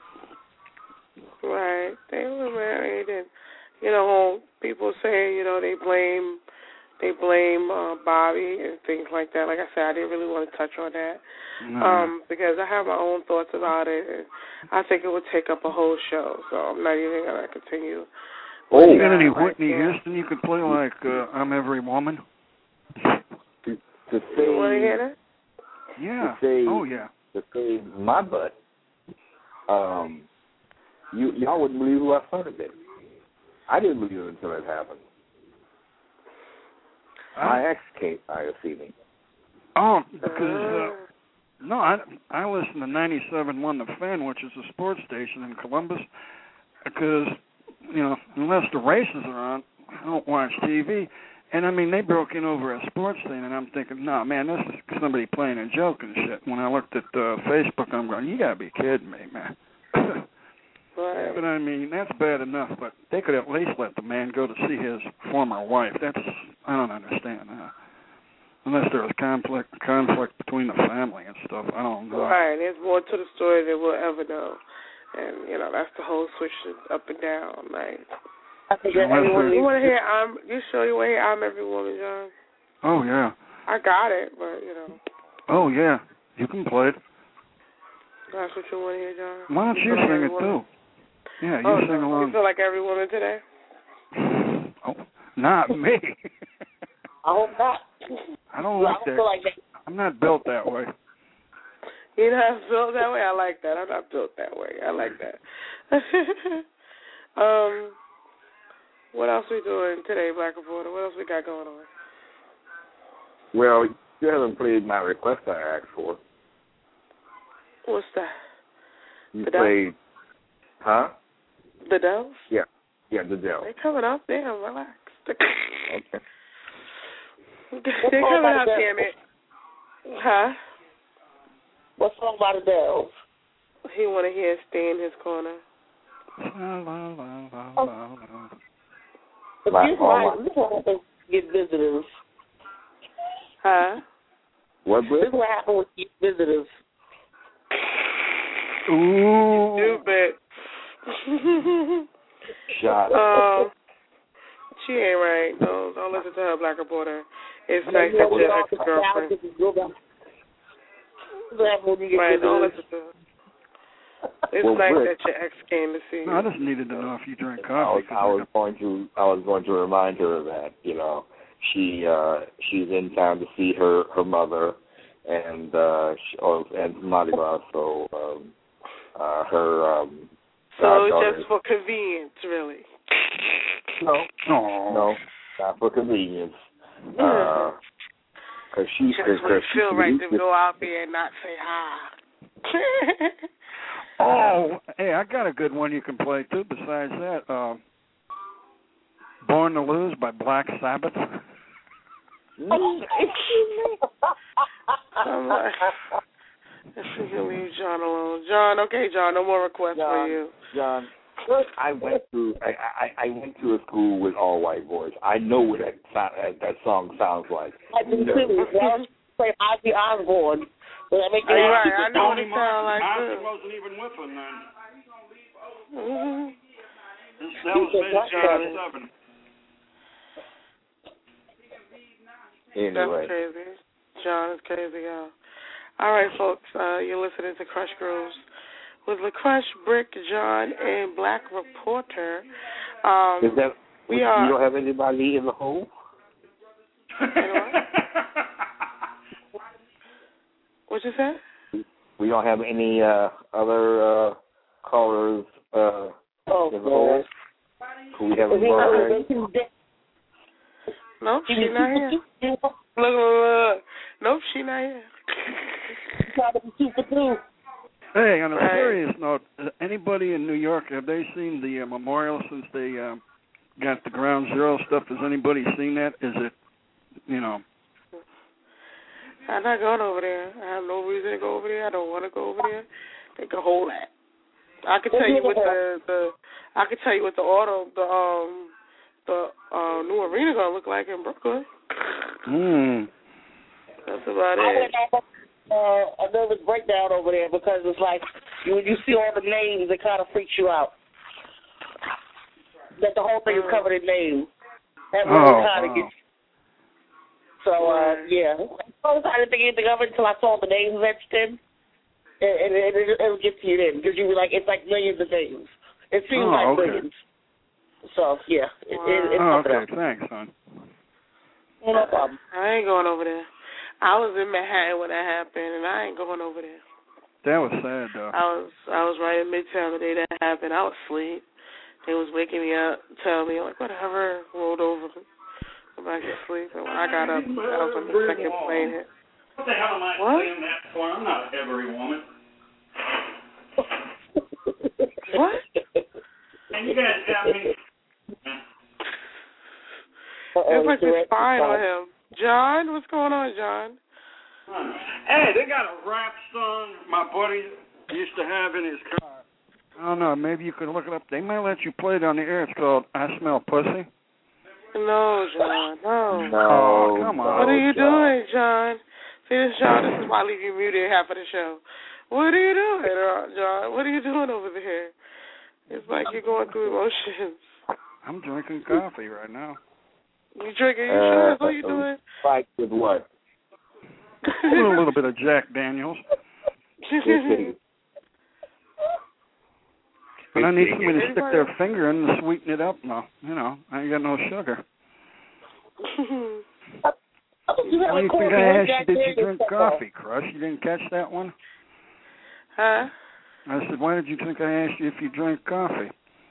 Right. They were married, and, you know, people say, you know, they blame they blame uh, Bobby and things like that. Like I said, I didn't really want to touch on that
No.
um, because I have my own thoughts about it, and I think it would take up a whole show, so I'm not even going to continue.
Oh, you got any
right
Whitney
there.
Houston you could play like uh, I'm Every Woman?
To, to say,
You want to hear that?
Yeah.
To say,
oh, yeah.
To say my butt, um, you, y'all wouldn't believe who I started it. I didn't believe it until it happened. My ex came by this evening.
Oh, because, uh, no, I, I listen to ninety-seven point one The Fan, which is a sports station in Columbus, because, you know, unless the races are on, I don't watch T V. And, I mean, they broke in over a sports thing, and I'm thinking, no, man, this is somebody playing a joke and shit. When I looked at uh, Facebook, I'm going, you got to be kidding me, man.
Right.
But, I mean, that's bad enough, but they could at least let the man go to see his former wife. That's, I don't understand that. Unless there was conflict conflict between the family and stuff. I don't know.
Right. There's more to the story than we'll ever know. And, you know, that's the whole switch up and down. Like,
I think that everyone
you want to hear, I'm, you sure you want to hear I'm Every Woman, John?
Oh, yeah.
I got it, but, you know.
Oh, yeah. You can play it.
That's what you want to hear, John?
Why don't you, you sing it, too? Yeah, you
oh,
sing
no.
along.
You feel like every woman today?
Oh, not me.
I hope not.
I don't
well,
like
I don't
that.
feel like that.
I'm not built that way.
You're not built that way? I like that. I'm not built that way. I like that. um, what else we doing today, Black Reporter? What else we got going on?
Well, you haven't played my request I asked for.
What's that?
You
the
played,
devil?
huh?
The The Dells?
Yeah. Yeah, the Dells.
They coming up. Damn, relax.
Okay.
They coming up, damn it. Huh?
What song by the Dells?
He want to hear Stay in His Corner.
La, la, la, la, la, la.
But this one, this one happens to get visitors.
Huh?
What, Britt?
This is what happened with get visitors.
Ooh.
Stupid.
Shot.
Um, she ain't right. No, don't listen to her, Black Reporter. It's nice that your ex-girlfriend. Right, don't listen to her. It's
Well,
nice
Britt,
that your ex came to see you.
I just needed to know if you drink
I
coffee.
was, I was going to I was going to remind her of that. You know, she uh, she's in town to see her her mother, and uh, she, oh, and Mardi Gras. So um, uh, her um,
So
goddaughter-
just for convenience, really.
no,
Oh.
no, not for convenience. Uh, cause she,
Just
cause,
when you
cause she,
feel right to go out there and not say hi.
Oh, hey, I got a good one you can play too. Besides that, uh, "Born to Lose" by Black Sabbath.
I'm like, you can leave John alone. John, okay, John, no more requests
John,
for you.
John, I went to I, I, I went to a school with all white boys. I know what that sound, that song sounds like.
I do too. Well, play Ozzy Osbourne. Will that make you
Are you
happy?
right? I know what it sounds like
Martin
too.
wasn't even with him then.
Mm-hmm.
That was mid-seventy-seven.
Anyway.
That's crazy. John is crazy, y'all. All right, folks, uh, you're listening to Crush Grooves with LaCrush, Brick, John, and Black Reporter. Um,
Is that
we
you
are.
don't have anybody in the hole?
What you say?
We don't have any uh, other uh, callers uh,
Oh,
in the hole who we haven't brought in.
Nope, she's not here. Look, look, look. Nope, she's not here.
Hey, on a
Right.
serious note, uh, anybody in New York, have they seen the uh, memorial since they uh, got the Ground Zero stuff? Has anybody seen that? Is it, you know?
I'm not going over there. I have no reason to go over there. I don't want to go over there. They can hold that. I can tell you what the the I can tell you what the auto the um the uh, new arena gonna look like in Brooklyn.
Hmm.
That's about
I
it.
went off uh, a nervous breakdown over there because it's like you, when you see all the names, it kind of freaks you out. That the whole thing is covered in names. That really
Oh,
kind of
wow.
gets. So uh, yeah, I didn't think anything of it until I saw the names etched in, and, and it, it, it'll get to you then because you be like, it's like millions of names. It seems
Oh,
like
okay.
millions. So yeah, it, it, it's
Oh,
something
okay.
else.
Thanks, son.
No problem.
I ain't going over there. I was in Manhattan when that happened, and I ain't going over there.
That was sad, though.
I was I was right in Midtown the day that happened. I was asleep. They was waking me up, telling me like whatever. Rolled over, went back to sleep, and when I got up, that was when the second plane hit.
What the hell am I
What?
saying that for? I'm not every woman.
What?
And you guys got me.
Everybody's just spying on him. John, what's going on, John?
Hey, they got a rap song my buddy used to have in his car. I don't know. Maybe you could look it up. They might let you play it on the air. It's called "I Smell Pussy."
No, John, no.
No,
Oh, come on.
What are you
John.
doing, John? See, this, John, this is why I leave you muted half of the show. What are you doing, uh, John? What are you doing over there? It's like you're going through emotions.
I'm drinking coffee right now.
You drinking? You sure that's
Uh,
what you're doing?
Fight with what?
A little bit of Jack Daniels. But I need somebody to stick their finger in and sweeten it up. No, you know, I ain't got no sugar. Why do you think I asked you, did you drink coffee, Crush? You didn't catch that one?
Huh?
I said, why did you think I asked you if you drank coffee?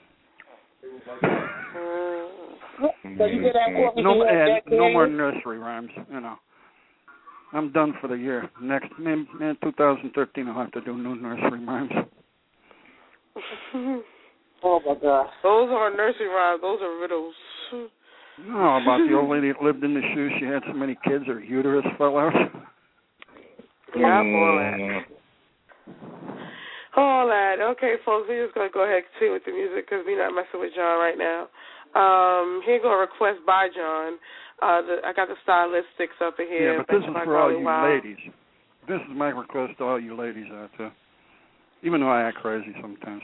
So you did have coffee.
No,
you had
and
Jack
no more
Daniels?
nursery rhymes, you know. I'm done for the year. Next, in, in two thousand thirteen, I'll have to do new nursery rhymes.
Oh, my God.
Those aren't nursery rhymes. Those are riddles.
No, about the old lady that lived in the shoes. She had so many kids, her uterus fell out.
Yeah, all that. All that. Okay, folks, we're just going to go ahead and continue with the music because we're not messing with John right now. Um, here go a request by John. Uh, the, I got the stylistics up in here.
Yeah, but this is for all you
Wild.
ladies. This is my request to all you ladies out there. Even though I act crazy sometimes.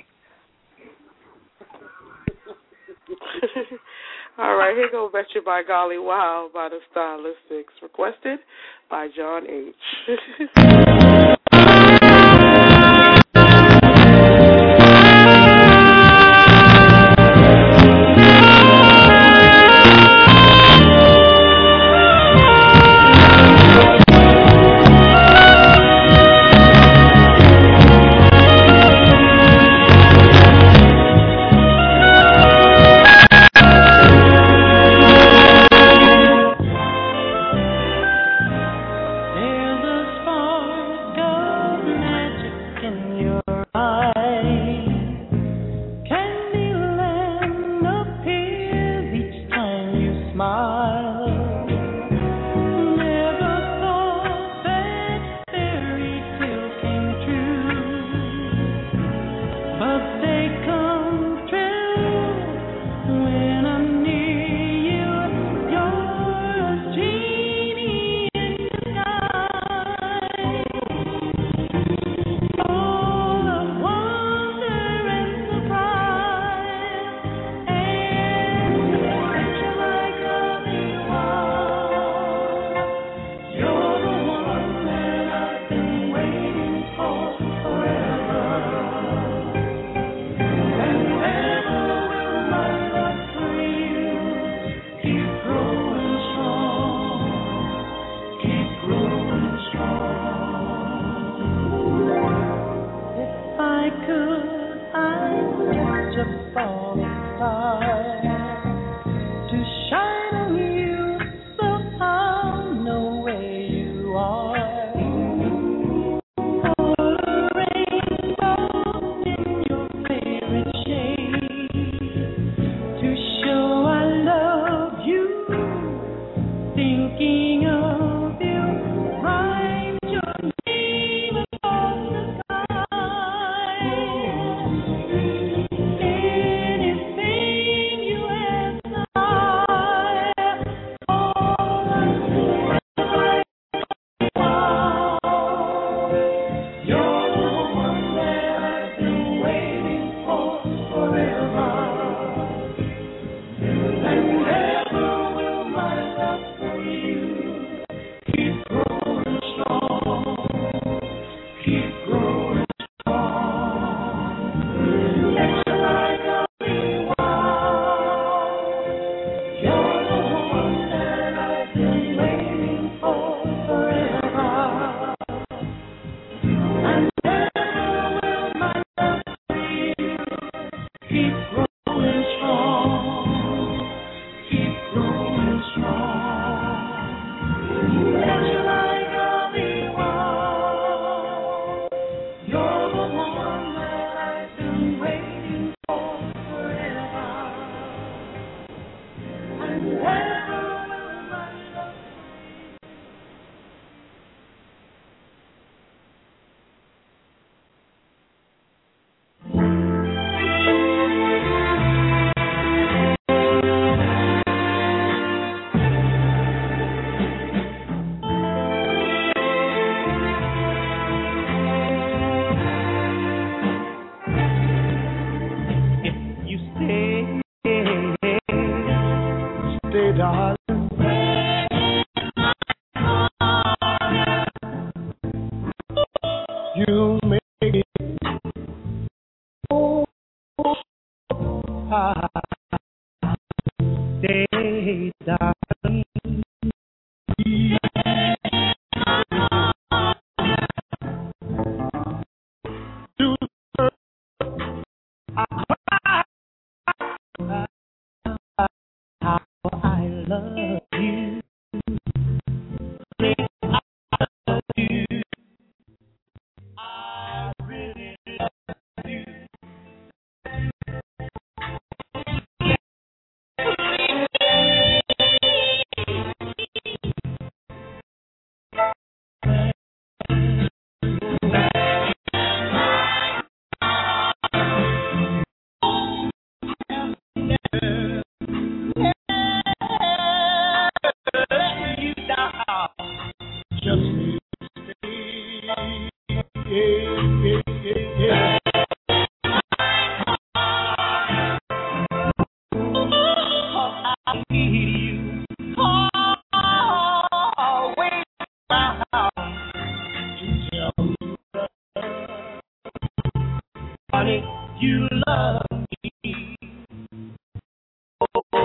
All right, here go Betcha by Golly Wow by the Stylistics. Requested by John H.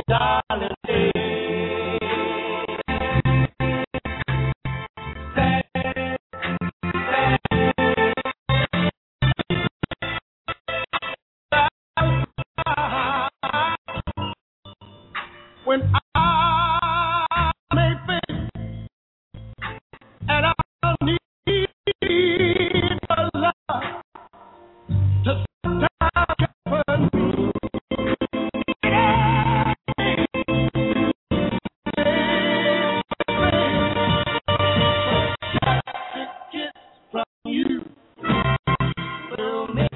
When I may fail and I need a love to sometimes comfort me. Kiss from you will make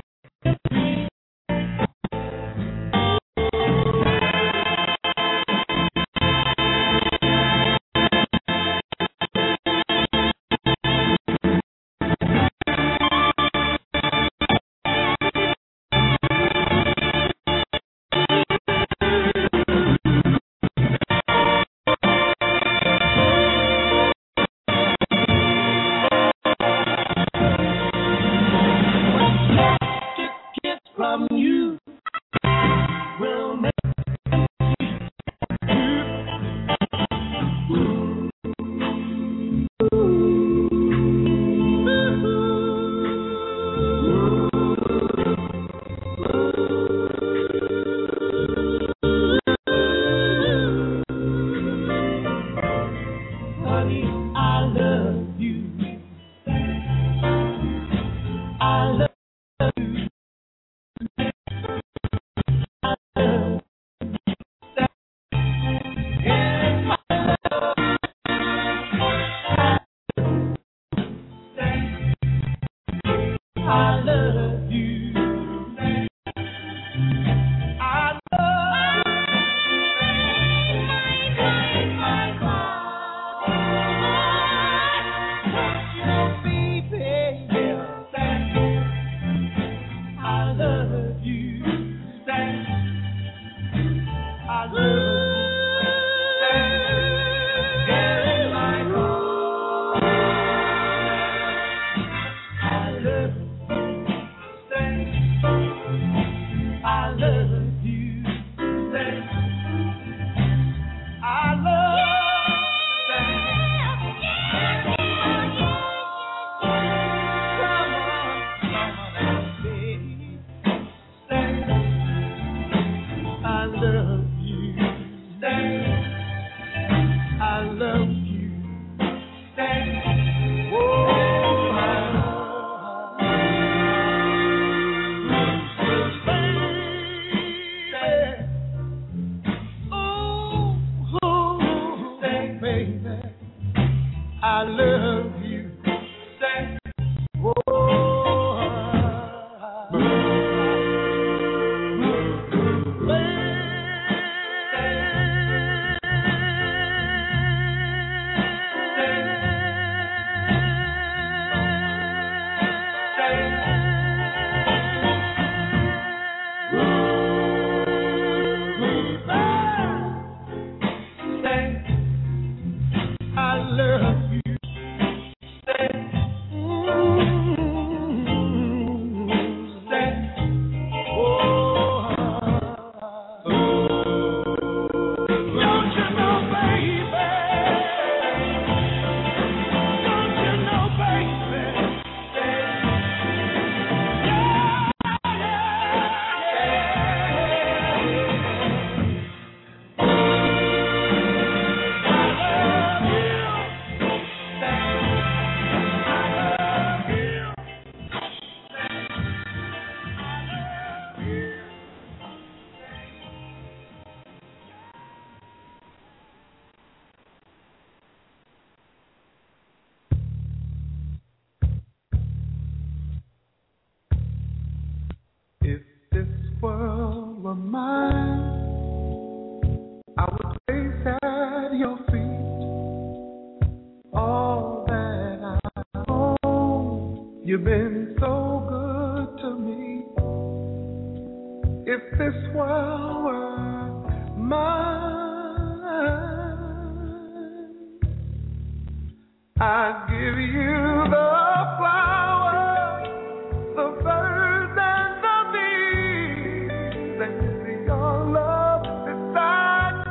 from you will make honey, I love you. I love you. I love you. I love you, baby. I love you. I love you. I love you. I love Come on, come on, baby. I love you. I love you. Oh, I I love you. I love you. If this world were mine, I would place at your feet all that I own. You've been so good to me. If this world were mine, I'd give you the flowers, the birds and the bees, and see your love beside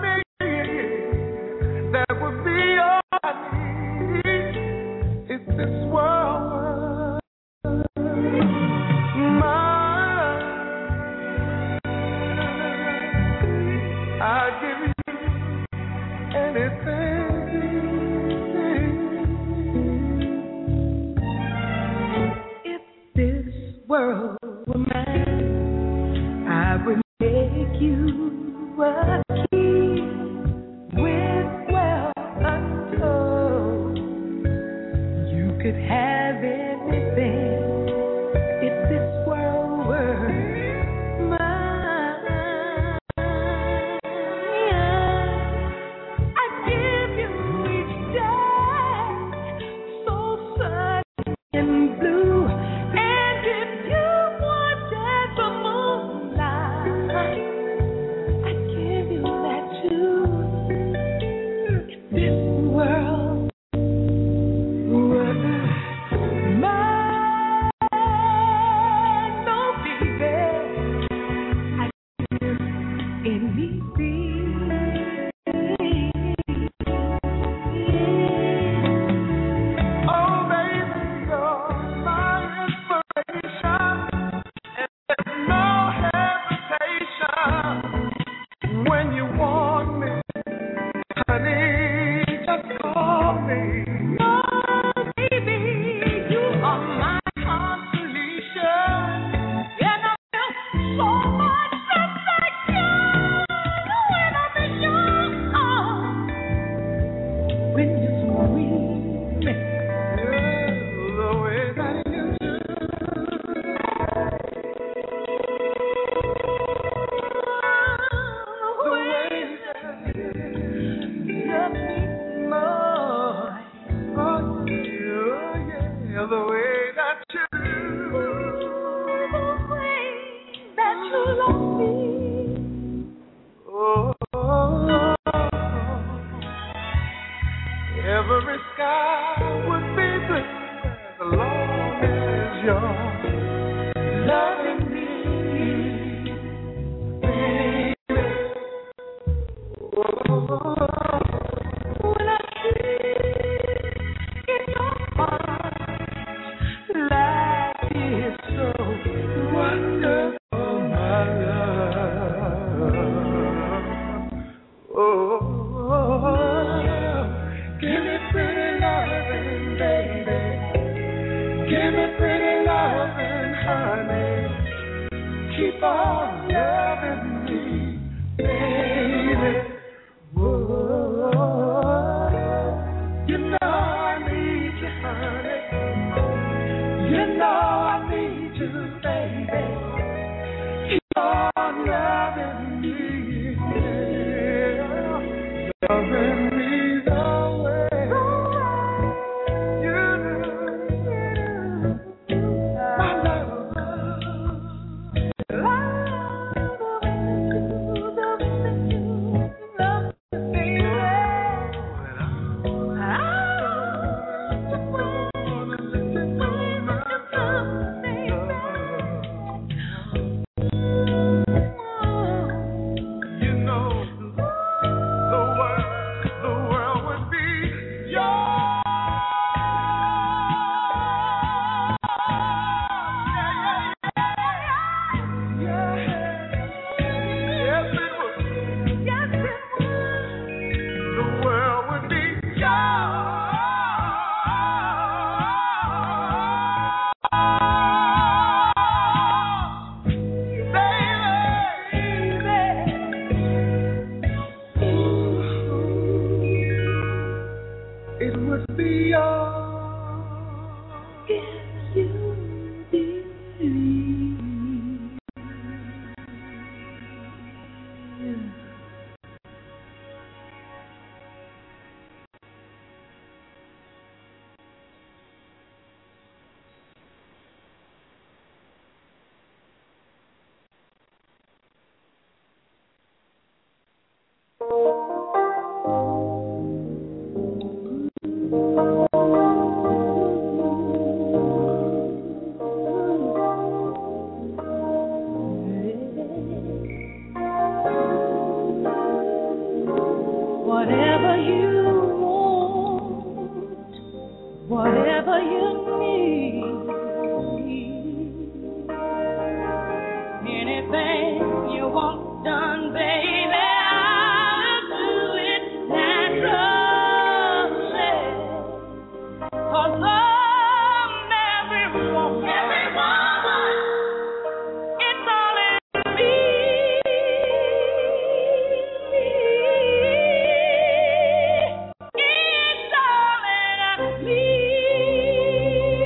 Please.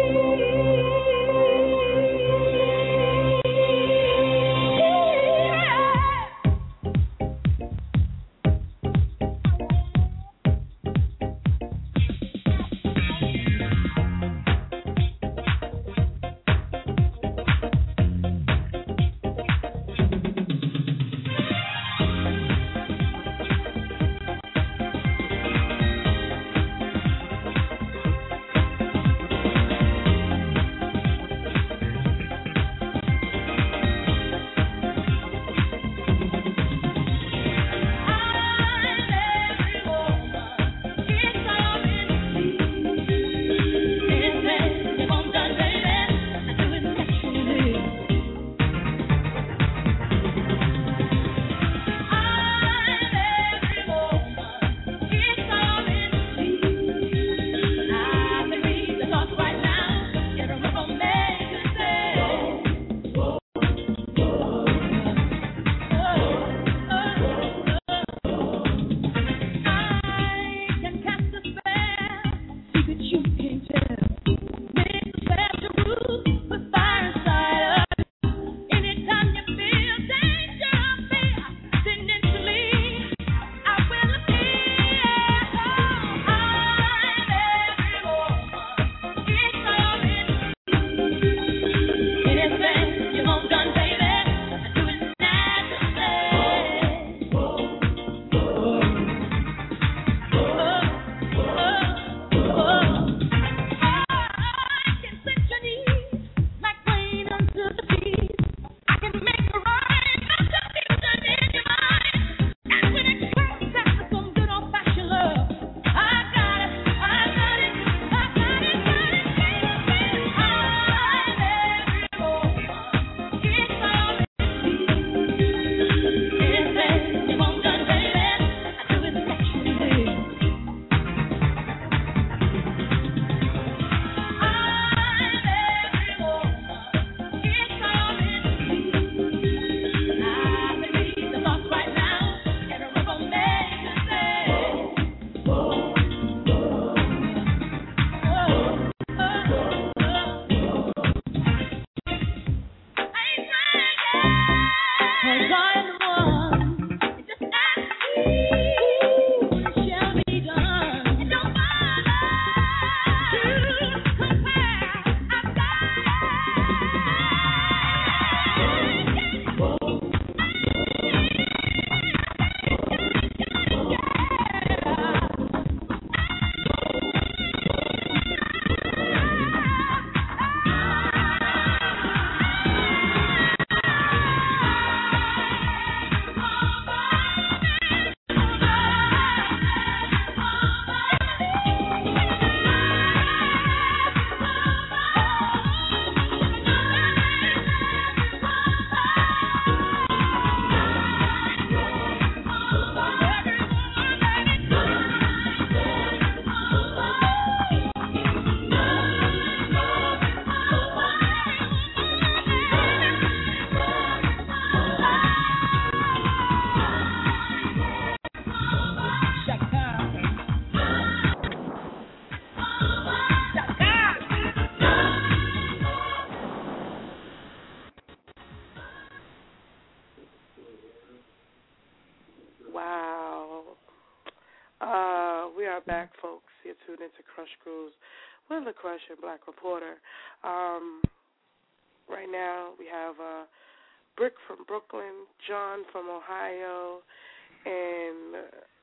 Wow. Uh, we are back, folks. You're tuned into Crush Grooves with the Crush and Black Reporter. Um, right now, we have uh, Brick from Brooklyn, John from Ohio, and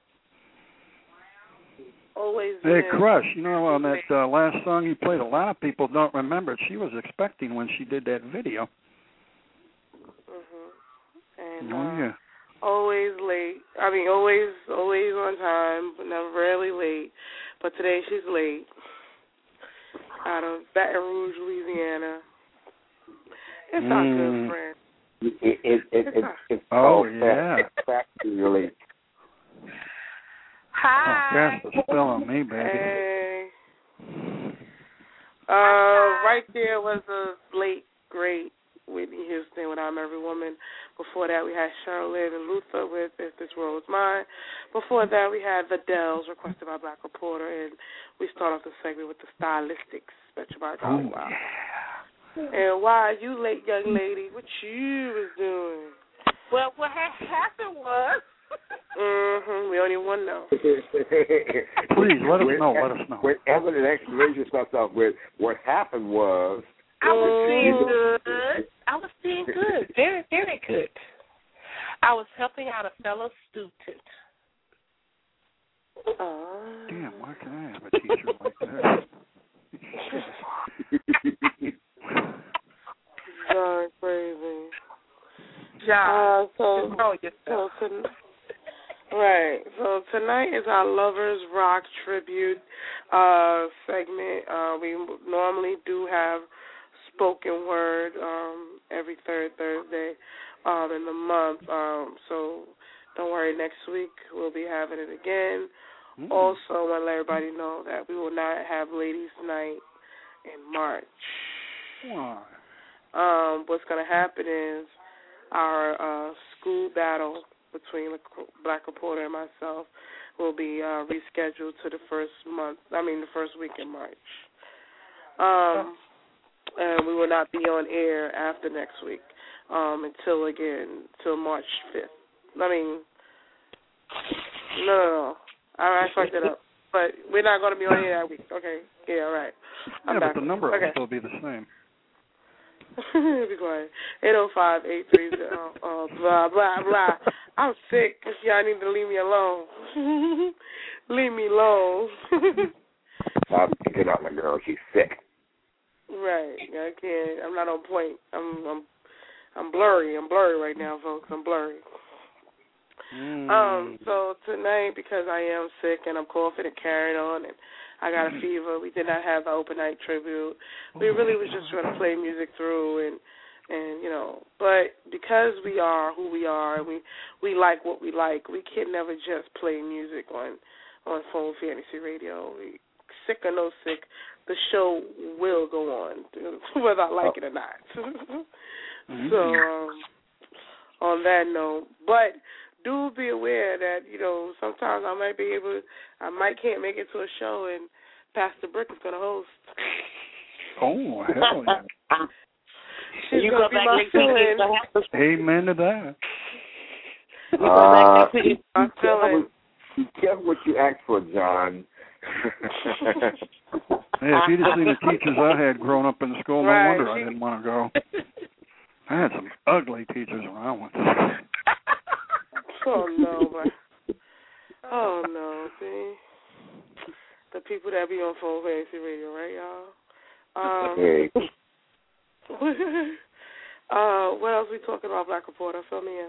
uh, always.
Hey, Crush, you know, on that uh, last song you played, a lot of people don't remember it. She was expecting when she did that video.
Mm-hmm. And,
oh,
uh,
yeah.
Always late. I mean, always, always on time, but never rarely late. But today she's late. Out of Baton Rouge, Louisiana. It's
mm.
our good friend.
It, it, it, it,
it's
it,
our...
it's
oh,
yeah. Factually.
Hi.
Oh, cast the spell on me, baby.
Hey. Uh, right there was a late, great Whitney Houston with I'm Every Woman. Before that, we had Charlotte and Luther with If This World Was Mine. Before that, we had The Dells, requested by Black Reporter, and we start off the segment with the Stylistics, special by Dolly
Ooh,
Wilde.
Yeah.
And why you late, young lady? What you was doing?
Well, what ha- happened was...
mm-hmm. We only want to know.
Please, let us
when,
know, let us know.
Whenever the explanation starts off with, what happened was...
I was seeing good. I was seeing good. Very, very good. I was helping out a fellow student.
Oh.
Damn, why can I have a teacher like that?
Sorry, crazy.
John,
uh, so,
control yourself.
So ton- right. So tonight is our Lovers Rock tribute uh, segment. Uh, we normally do have spoken word um, every third Thursday um, in the month. Um, so don't worry, next week we'll be having it again. Mm. Also, I want to let everybody know that we will not have Ladies' Night in March.
Why?
Um, what's going to happen is our uh, school battle between the Black Reporter and myself will be uh, rescheduled to the first month, I mean the first week in March. Um, and we will not be on air after next week um, until, again, until March fifth. I mean, no, no, no. I, I fucked it up. But we're not going to be on air that week. Okay. Yeah, all right. I'm
yeah,
back.
but the number
okay.
will still be the same.
Be quiet. eight oh five, eight three zero, uh, blah, blah, blah. I'm sick. Y'all need to leave me alone. Leave me alone.
Stop picking up my girl. She's sick.
Right. I can't. I'm not on point. I'm I'm I'm blurry. I'm blurry right now, folks. I'm blurry.
Mm.
Um. So tonight, because I am sick and I'm coughing and carrying on and I got a fever, we did not have an open night tribute. We really was just trying to play music through and and you know. But because we are who we are and we we like what we like, we can never just play music on on Phone Fantasy Radio. We, sick or no sick, the show will go on, whether I like it or not.
mm-hmm.
So, um, on that note, but do be aware that, you know, sometimes I might be able, I might can't make it to a show, and Pastor Brick is going to host.
Oh, hell yeah.
She's
you
going to be my fill-in.
Amen to that.
Uh,
my fill-in.
Be careful what you ask for, John.
Hey, if you'd have seen the teachers I had growing up in school, no
right.
wonder I didn't want to go. I had some ugly teachers when I went.
Oh, no, but, oh, no, see? The people that be on Phone Fantasy Radio, right, y'all? Um,
hey.
uh, what else we talking about, Black Reporter? Fill me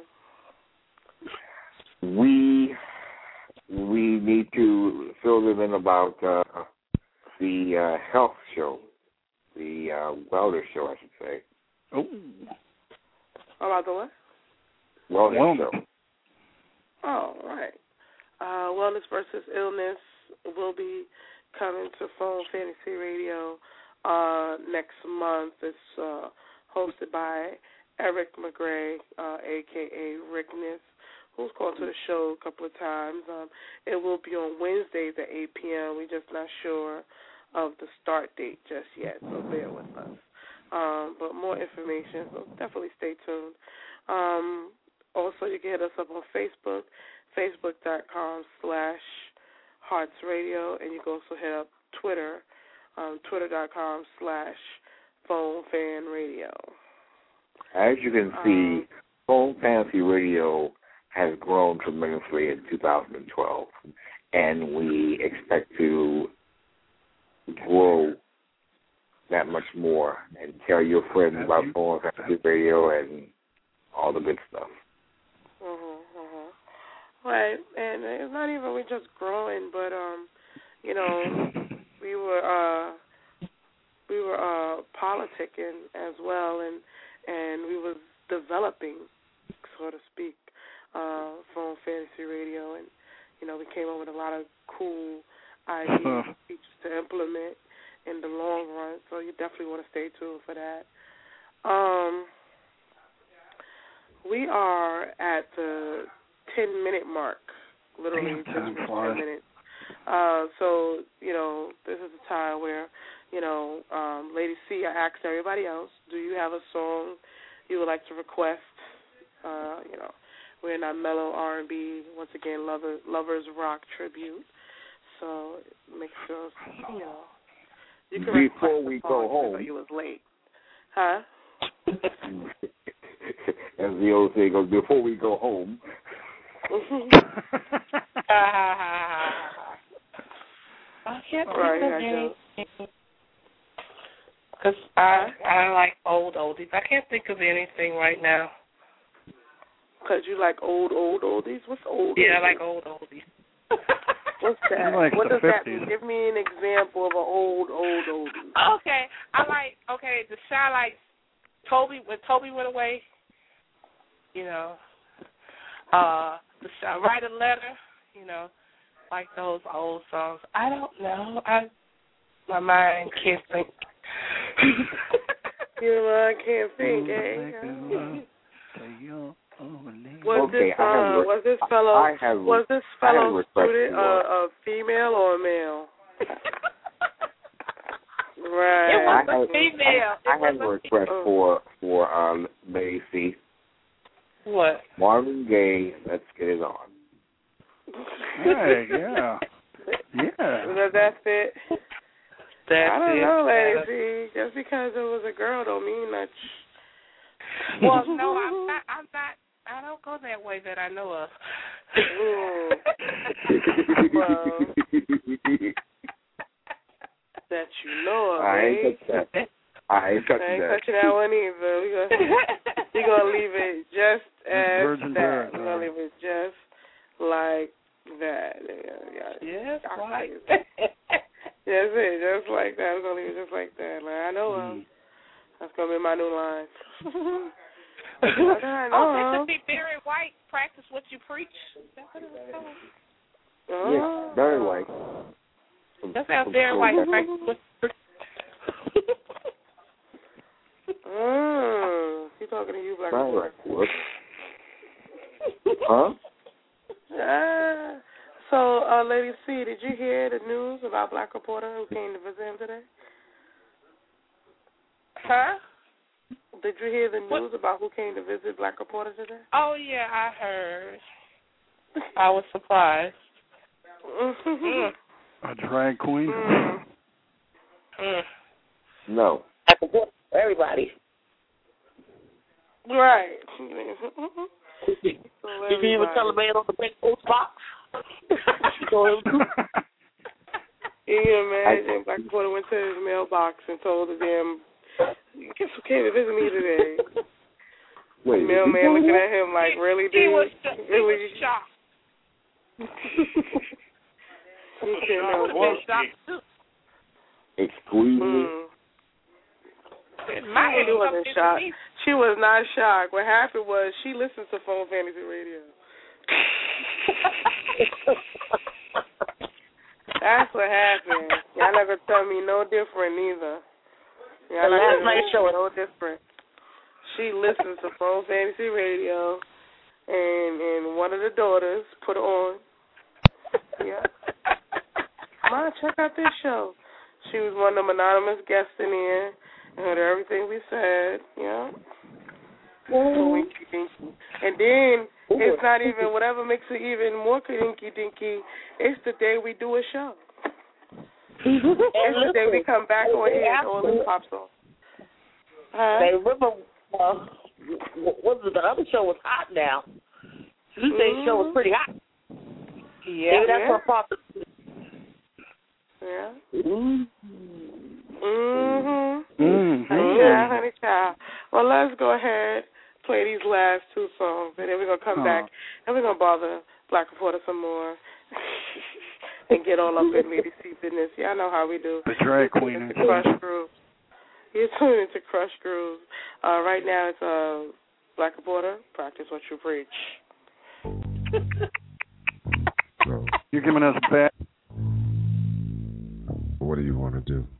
in.
We we need to fill them in about uh, the uh, health show, the uh, wellness show, I should say.
Oh.
About the what?
Wellness,
wellness.
show.
Oh, right. Uh, Wellness versus Illness will be coming to Phone Fantasy Radio uh, next month. It's uh, hosted by Eric McGray, uh, a k a. Rickness, who's called to the show a couple of times. Um, it will be on Wednesdays at eight p.m. We're just not sure of the start date just yet, so bear with us. Um, but more information, so definitely stay tuned. Um, also, you can hit us up on Facebook, facebook Facebook.com slash Hearts Radio, and you can also hit up Twitter, um, Twitter.com slash Phone Fan Radio.
As you can see, um, Phone Fantasy Radio has grown tremendously in two thousand twelve, and we expect to grow that much more, and tell your friends about Phone Fantasy Radio and all the good stuff.
Mm-hmm, mm-hmm. Right, and it's not even we just growing, but um, you know, we were uh, we were uh, politicking as well, and and we was developing, so to speak, uh, Phone Fantasy Radio, and you know, we came up with a lot of cool ideas and features to implement in the long run, so you definitely want to stay tuned for that. Um, we are at the ten-minute mark, literally just ten minutes. Uh, so, you know, this is the time where, you know, um, Lady C, I asked everybody else, do you have a song you would like to request? Uh, you know, we're in our mellow R and B, once again, lover, Lovers Rock tribute. So make sure, you know, you can
before we go home.
You was late, huh?
As the old saying goes, before we go home.
I can't think
right,
of anything. Because I, I like old oldies. I can't think of anything right now.
Because you like old, old oldies? What's old
Yeah,
oldies?
I like old oldies.
What's that?
Like
what does
fifties.
that mean? Give me an example of an old, old oldie.
Okay, I like, okay, the shy like Toby, when Toby went away, you know, uh, the shy, Write a Letter, you know, like those old songs. I don't know. I My mind can't think.
Your mind can't think, eh? Was
okay,
this uh, was this fellow
I have,
was this fellow student
uh,
a female or a male? Right.
It was
I
a
have,
female.
I, I have a request
oh.
for for um, Lady C.
What?
Marvin Gaye, Let's Get It On.
Hey, yeah, yeah.
Does that fit?
That's
I don't
it.
know, Lady C. Just because it was a girl don't mean much.
Well, no, I'm not. I'm not. I don't go that way that I know of.
Mm. Well, that you know of,
I ain't
right?
touching that. I ain't touching
I ain't
that.
touching that one either. We're gonna, we gonna leave it just as
Virgin
that.
bird,
We're gonna leave it just like that. Yeah,
Yes, right.
That's it, just like that. We're gonna leave it just like that. Like I know of. That's gonna be my new line.
Oh, this would be Barry White, Practice What You Preach. Is that what it was called?
Oh.
Yes, Barry White.
That sounds Barry White, Practice What You Preach.
Mm. He's talking to you, Black
Barry
Reporter.
White. Huh?
Ah. So, uh, Lady C, did you hear the news about Black Reporter who came to visit him today?
Huh?
Did you hear the news
What?
about who came to visit Black Reporter today?
Oh, yeah, I heard. I was surprised. Mm.
A drag queen?
Mm.
Mm.
No.
I support everybody.
Right.
Did you even tell the man on the big post box?
Can you imagine? Black Reporter went to his mailbox and told the damn, guess who came to visit me today?
Wait,
the mailman looking at him like,
he,
really,
he
dude?
was, he
really?
was shocked.
He said,
I
no,
would have been shocked, too.
Excuse me.
Mm.
My
She wasn't shocked. She was not shocked. What happened was she listened to Phone Fantasy Radio. That's what happened. Y'all not gonna tell me no different neither. Y'all not gonna tell me no different. She listens to Phone Fantasy Radio, and and one of the daughters put her on. Yeah. Come on, check out this show. She was one of them anonymous guests in here. Heard everything we said, yeah. Mm-hmm. And then It's not even, whatever makes it even more dinky dinky, it's the day we do a show. It's the day we come back on here and all this pops off. Huh?
They remember, uh, what was it, the other show was hot now. Tuesday's mm-hmm. show was pretty hot.
Yeah.
Maybe that's
yeah.
what popped.
Yeah.
Mm-hmm.
Mm-hmm.
Mm-hmm.
Honey child, honey child. Well, let's go ahead, play these last two songs, and then we're going to come oh. back, and we're going to bother Black Reporter some more and get all up in Lady C business. Y'all know how we do.
The drag queen.
It's Crush Groove. You're tuning into Crush Groove. Uh, right now it's uh, Black Reporter, practice what you preach.
So,
you're giving us back.
What do you want to do?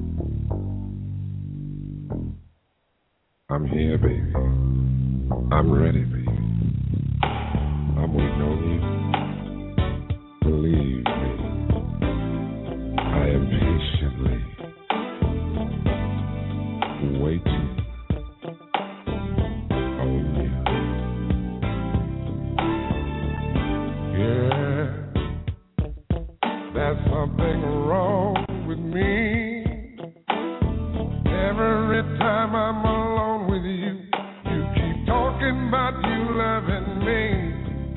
I'm here, baby. I'm ready, baby. I'm waiting on you. Believe me, I am patiently waiting on you. Yeah, there's something wrong with me. Every time I'm alone with you, you keep talking about you loving me.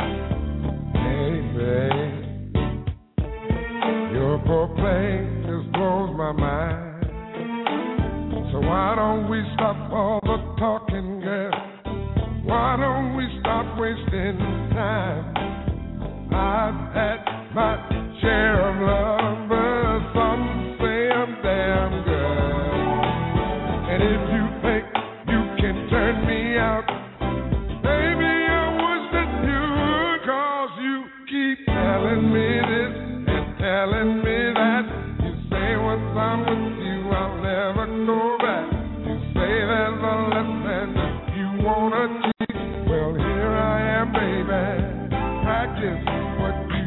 Hey, babe, your poor play just blows my mind. So why don't we stop all the talking, girl? Why don't we stop wasting time? I've had my share of love, but some say I'm damn good. And if you think you can turn me out, baby, I wish that you would, 'cause you keep telling me this and telling me that. You say once I'm with you, I'll never go back. You say there's a lesson that you wanna teach. Well, here I am, baby. Practice what you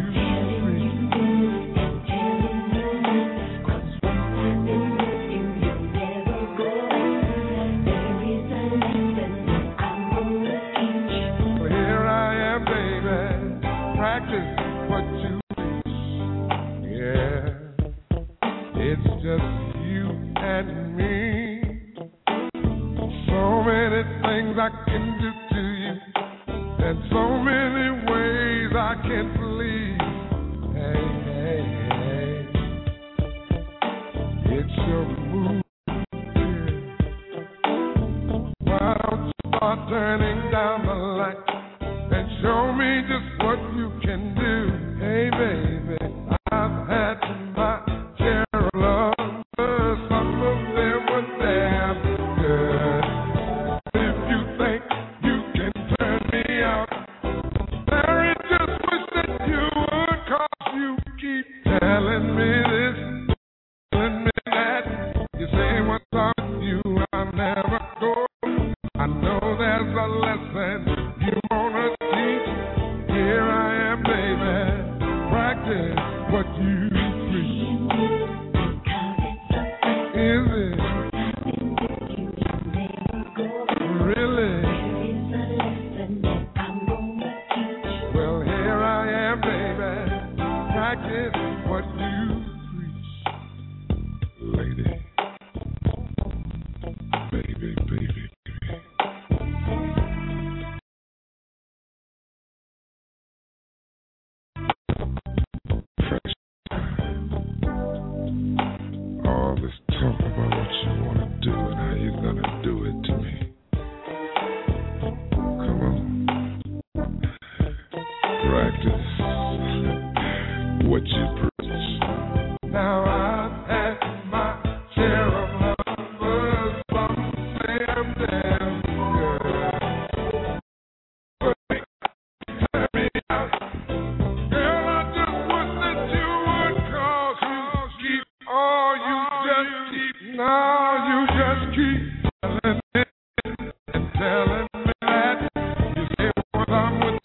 just you and me. So many things I can do to you, and so many ways I can please. Hey, hey, hey, it's your mood. Why don't you start turning down the light and show me just what you can do? Hey, baby, I've had my share of love.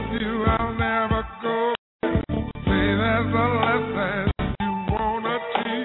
Say there's a lesson you wanna teach.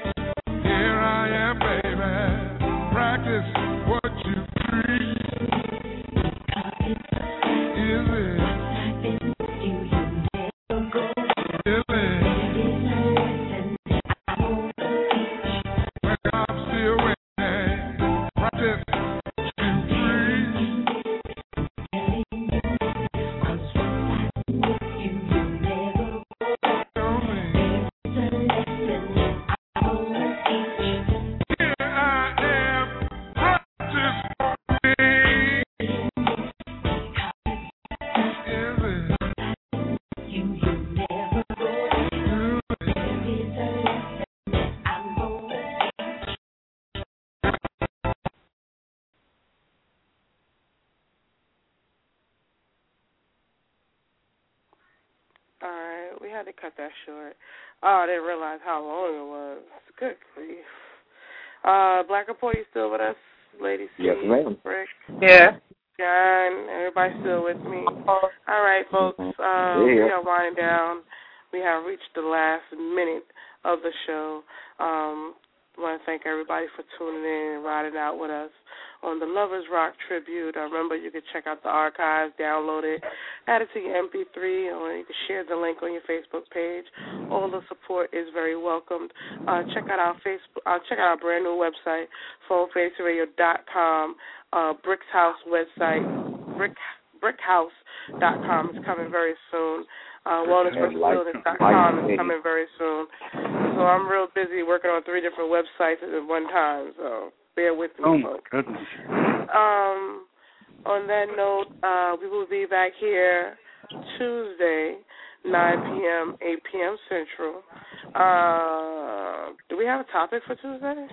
we had to cut that short. Oh, I didn't realize how long it was. Good grief. Uh, Black Report, you still with us? Lady C,
yes, ma'am.
Rick.
Yeah.
John, everybody still with me. All right, folks. Um,
yeah.
We are winding down. We have reached the last minute of the show. Um, I want to thank everybody for tuning in and riding out with us on the Lovers Rock Tribute. Uh, remember, you can check out the archives, download it, add it to your M P three, or you can share the link on your Facebook page. All the support is very welcomed. Uh, check out our Facebook. Uh, check out our brand new website, phone fantasy radio dot com. Uh, Bricks House website, brick brickhouse dot com is coming very soon. Uh, wellness versus wellness dot com is coming very soon. So I'm real busy working on three different websites at one time, so bear with me,
oh
folks.
My goodness.
Um, on that note, uh, we will be back here Tuesday, nine p.m., eight p.m. Central. Uh, do we have a topic for Tuesday?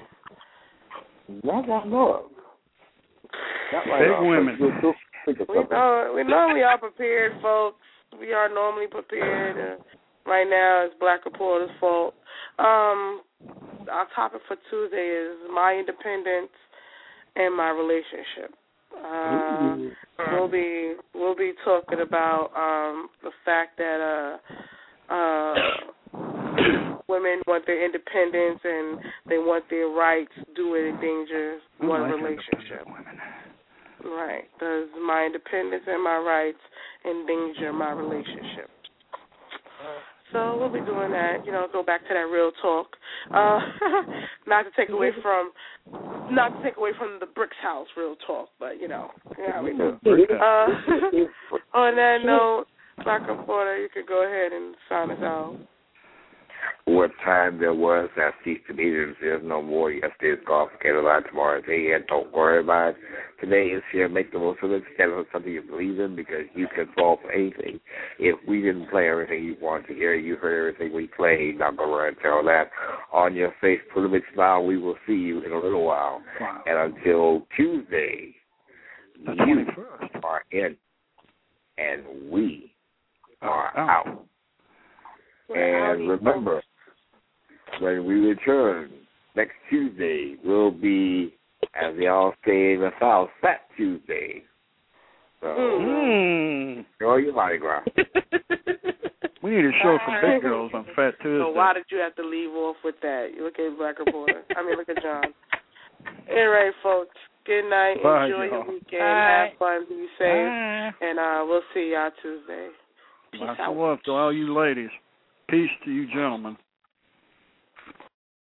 Not that I know of. Not right
Big
now.
women.
We know, we know we are prepared, folks. We are normally prepared. Uh, right now, it's Black Reporter's fault. Um, our topic for Tuesday is my independence and my relationship. Uh, we'll be we'll be talking about um, the fact that uh, uh, women want their independence and they want their rights. Do it endanger one
like
relationship. Right. Does my independence and my rights endanger my relationship? So we'll be doing that. You know, go back to that real talk. Uh, not to take away from, not to take away from the Bricks House real talk, but you know, yeah, we do. Uh, on that note, Black Reporter, you could go ahead and sign us out.
What time there was, that ceased to be. There's no more. Yesterday's golf, Candlelight, tomorrow's here. Don't worry about it. Today is here. Make the most of it. Stand on something you believe in, because you can fall for anything. If we didn't play everything you wanted to hear, you heard everything we played. Now go around and tell that on your face. Put a big smile. We will see you in a little while.
Wow.
And until Tuesday,
the
you
twenty-first.
are in, and we are
oh.
out. And remember, when we return next Tuesday, will be, as they all say in the South, Fat Tuesday. So,
mm.
enjoy your Mardi Gras.
We need a show for big girls on Fat Tuesday.
So why did you have to leave off with that? You look at Black Reporter. I mean, look at John. All right, folks. Good night.
Bye,
Enjoy
y'all.
your weekend.
Bye.
Have fun. Be safe.
Bye.
And uh, we'll see y'all Tuesday. Peace
Lots
out.
of love to all you ladies. Peace to you gentlemen.